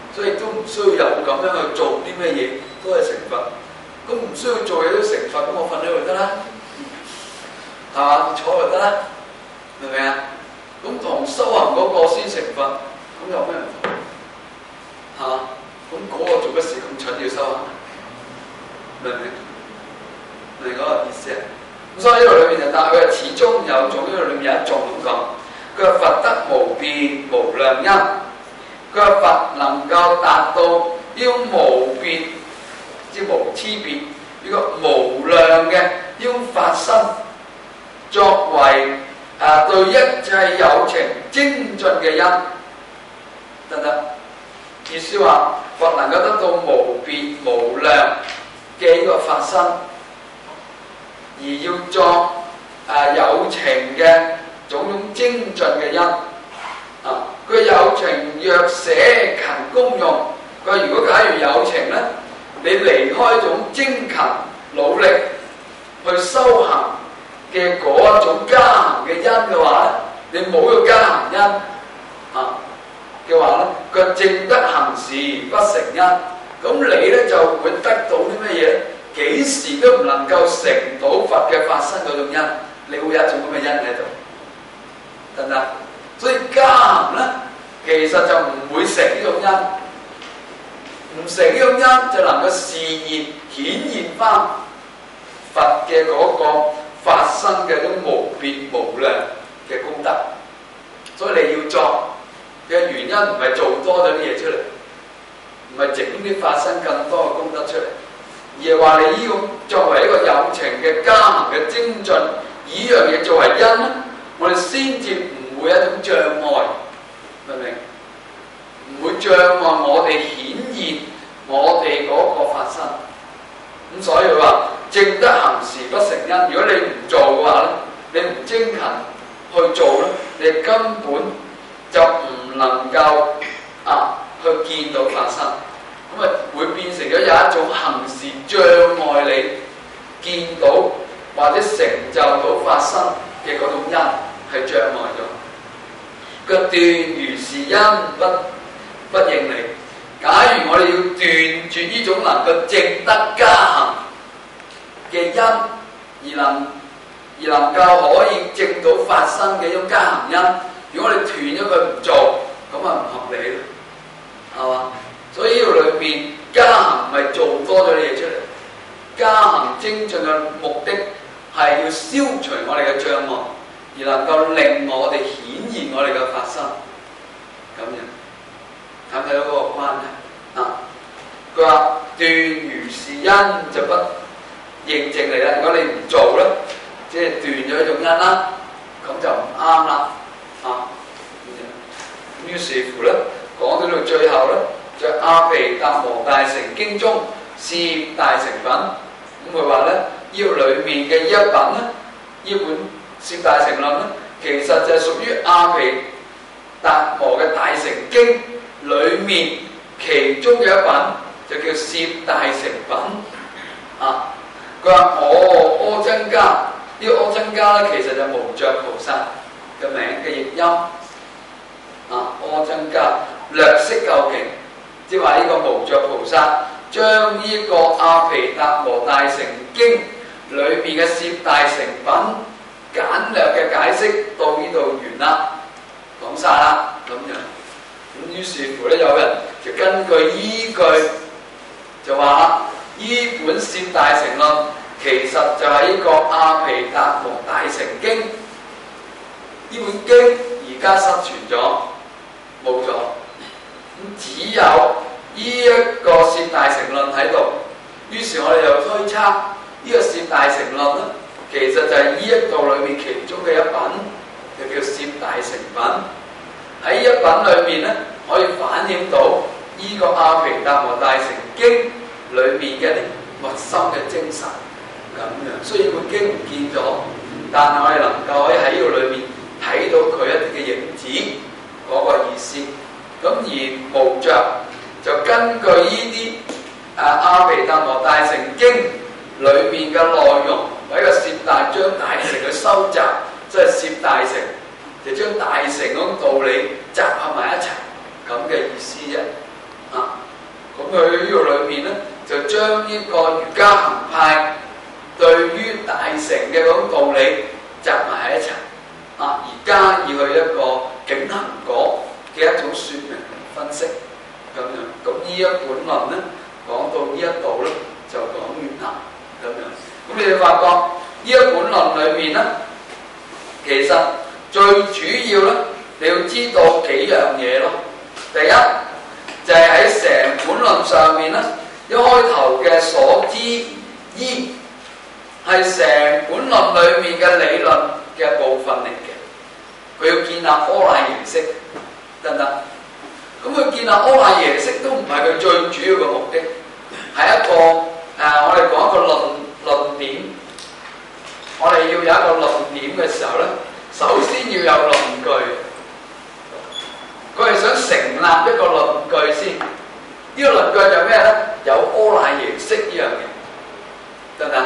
所以都唔需要有咁樣去做啲咩嘢，都係成佛。咁唔需要做嘢都成佛，咁我瞓喺度得啦，係嘛？坐就得啦，明唔明啊？咁同修行嗰個先成佛，咁有咩唔同？係嘛？咁嗰個做乜事咁蠢要修行？明唔明？明嗰個意思啊？咁所以呢度裏面就答佢係始終有種，呢度裏面有一種咁講。佢話佛得無別無量因，佢話佛能夠達到呢種無別，即無差別，呢個無量嘅呢種法身，作為啊對一切有情精進嘅因，得唔得？意思話佛能夠得到無別無量嘅呢個法身，而要作啊有情嘅種種精進嘅因啊，佢有情若捨勤功用，佢如果假如有情咧，你離開種精勤努力去修行嘅嗰一種加行嘅因嘅話咧，你冇個加行因啊嘅話咧，佢證得行事不成因，咁你咧就會得到啲乜嘢咧？幾時都唔能夠成到佛嘅法身嗰種因，你會有一種咁嘅因喺度。得唔得？所以加行咧，其實就唔會成呢種因，唔成呢種因就能夠示現顯現翻佛嘅嗰個法身嘅種無別無量嘅功德。所以你要作嘅原因唔係做多咗啲嘢出嚟，唔係整啲法身更多嘅功德出嚟，而係話你呢種作為一個有情嘅加行嘅精進，以呢樣嘢作為因咧。我哋先至唔會有一種障礙，明唔明？唔會障礙我哋顯現我哋嗰個法身。咁所以佢話證得行事不成因。如果你唔做嘅話咧，你唔精勤去做咧，你根本就唔能夠啊去見到法身。咁啊會變成咗有一種行事障礙你見到或者成就到法身嘅嗰種因。係障礙咗，個斷如是因不不應離。假如我哋要斷絕呢種能夠證得加行嘅因，而能而能夠可以證到法身嘅一種加行因，如果我哋斷咗佢唔做，咁啊唔合理咯，係嘛？所以呢度裏邊加行唔係做多咗啲嘢出嚟，加行精進嘅目的係要消除我哋嘅障礙。而能夠令我哋顯現我哋嘅法身，咁樣睇唔睇到嗰個關係啊？佢話斷如是因就不認證嚟啦。如果你唔做咧，即係斷咗一種因啦，咁就唔啱啦啊！咁於是乎咧，講到到最後咧，就《阿毗達摩大乘經》中事業大成品。咁佢話咧，呢個裏面嘅一品咧，呢本攝大乘論咧，其實就係屬於阿毗達摩嘅大乘經裏面其中嘅一品，就叫攝大乘品啊。佢話我阿僧伽，呢、這個阿僧伽咧，其實就係無著菩薩嘅名嘅譯音啊。阿僧伽略釋究竟，即係話呢個無著菩薩將呢個阿毗達摩大乘經裏面嘅攝大乘品簡略嘅解釋到呢度完啦，講晒啦咁樣。咁於是乎咧，有人就根據依據就話：依本攝大乘論其實就係呢個阿毗達摩大乘經。呢本經而家失傳咗，冇咗。咁只有呢一個攝大乘論喺度。於是我哋又推測呢個攝大乘論咧，其實就係呢一度裏面其中嘅一品，就叫攝大乘品。喺一品裏面咧，可以反映到呢個阿毗達摩大乘經裏面嘅一啲核心嘅精神咁樣。雖然本經唔見咗，但係我哋能夠可以喺呢度裏面睇到佢一啲嘅影子嗰個意思。咁而無著就根據呢啲誒阿毗達摩大乘經裏面嘅內容，為一個攝大將大乘去收集，即係攝大乘，就將大乘嗰種道理集合埋一齊咁嘅意思啫。啊， 遠行果嘅一種説明分析咁樣。咁呢一本論咧講到呢一度咧就講遠行咁樣。咁你哋發覺呢一本論裏面咧，其實最主要咧你要知道幾樣嘢咯。第一就係喺成本論上面咧，一開頭嘅所知依係成本論裏面嘅理論嘅部分嚟嘅。佢要建立柯賴耶識，得唔得？咁佢建立柯賴耶識都唔係佢最主要嘅目的，係一個誒、呃，我哋講一個論論點。我哋要有一個論點嘅時候咧，首先要有論據。佢係想成立一個論據先。呢、這個論據就咩咧？有柯賴耶識呢樣嘢，得唔得？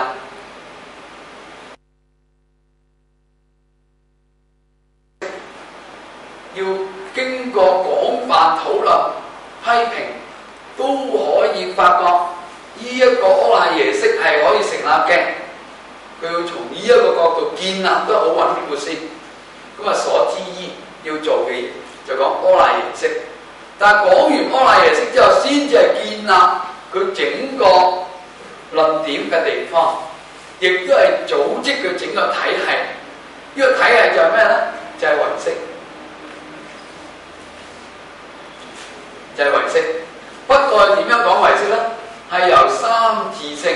要經過廣泛討論、批評，都可以發覺呢一個柯賴耶識係可以成立嘅。佢要從呢一個角度建立得好穩固先。咁啊，所知依要做嘅嘢就講柯賴耶識。但係講完柯賴耶識之後，先至係建立佢整個論點嘅地方，亦都係組織佢整個體系。呢、這個體系就係咩咧？就係、是、唯識。就係唯識，不過點樣講唯識咧？係由三自性，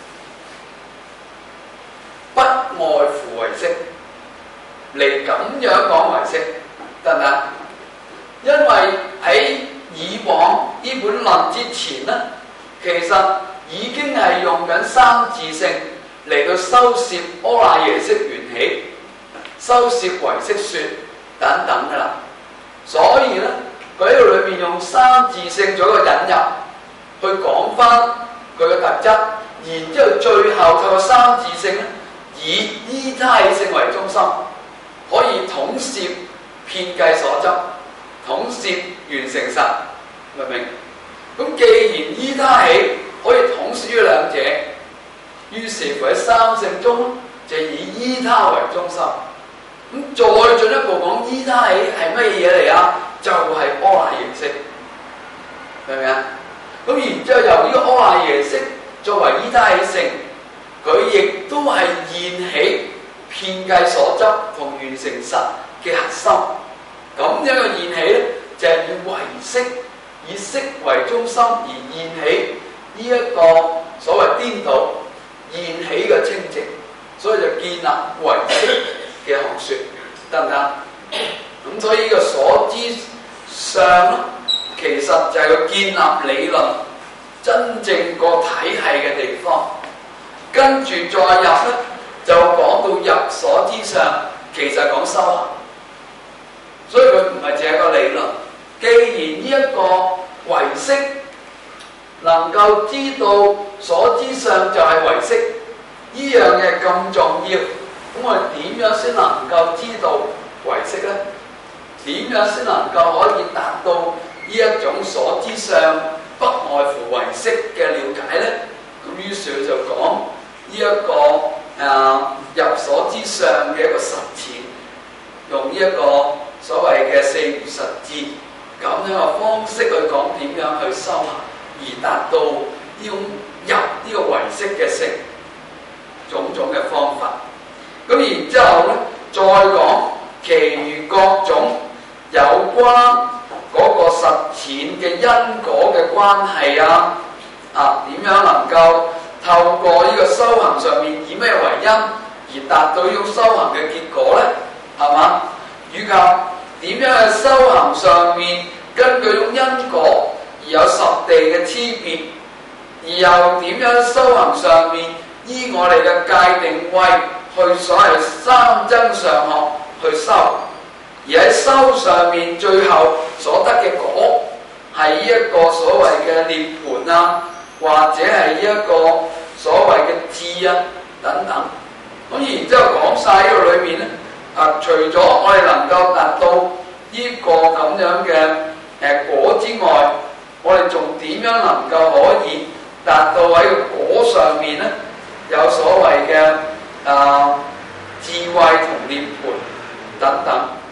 不外乎唯識嚟咁樣講唯識，得唔得？因為喺以往呢本論之前咧，其實已經係用緊三自性嚟到收攝柯賴耶識緣起、收攝唯識說等等噶啦，所以咧。佢喺度裏面用三自性做一個引入，去講翻佢嘅特質，然之後最後透過三自性咧，以依他起性為中心，可以統攝遍計所執，統攝完成實，明唔明？咁既然依他起可以統攝於兩者，於是乎喺三性中就以依他為中心。咁再進一步講依他起係乜嘢嚟啊？就係柯賴耶識，明唔明啊？咁然之後由呢個柯賴耶識作為依他起性，佢亦都係現起遍計所執同完成實嘅核心。咁樣嘅現起咧，就係、是、以唯識、以識為中心而現起呢一個所謂顛倒現起嘅清淨，所以就建立唯識嘅學說，得唔得？咁所以呢個所知上其實就係佢建立理論真正個體系嘅地方，跟住再入咧就講到入所知上，其實講修行，所以佢唔係淨係個理論。既然呢一個唯識能夠知道所知上就係唯識，呢樣嘢咁重要，咁我哋點樣先能夠知道唯識咧？點樣先能夠可以達到呢一種所知上不外乎唯識嘅了解咧？咁於是就講呢一個誒、呃、入所知上嘅一個實踐，用呢一個所謂嘅四如實智咁樣嘅方式去講點樣去修行，而達到呢種入呢個唯識嘅性種種嘅方法。咁然之後咧，再講其餘各種有關嗰個實踐嘅因果嘅關係啊，啊點樣能夠透過呢個修行上面以咩為因而達到呢種修行嘅結果咧？係嘛？以及點樣喺修行上面根據種因果而有十地嘅差別，而又點樣修行上面依我哋嘅界定位去所謂三增上學去修？而喺修上面，最後所得嘅果係呢一個所謂嘅涅槃啊，或者係呢一個所謂嘅智啊等等。咁然之後講晒呢個裏面咧，啊除咗我哋能夠達到呢個咁樣嘅誒果之外，我哋仲點樣能夠可以達到喺個果上面咧有所謂嘅啊智慧同涅槃等等？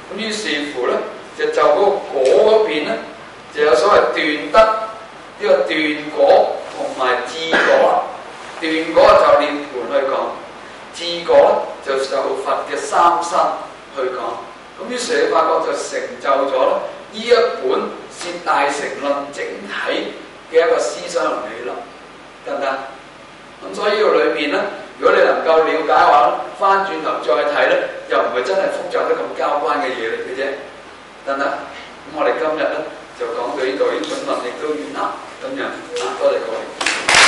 咁於是乎咧，就就嗰個果嗰邊咧，就有所謂斷得呢、這個斷果同埋智果。斷果就涅槃去講，智果就受佛嘅三身去講。咁於是你發覺就成就咗呢一本《攝大乘論》整體嘅一個思想同理論，得唔得？咁所以呢個裏邊咧，如果你能夠了解嘅話咧，翻轉頭再睇咧，又唔係真係複雜得咁交關嘅嘢嚟嘅啫，得唔得？咁我哋今日咧就講到呢度，呢本論亦都完啦，咁樣啊，多謝各位。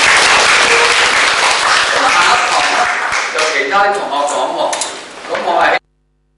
咁下一堂咧就其他啲同學講喎，咁我係。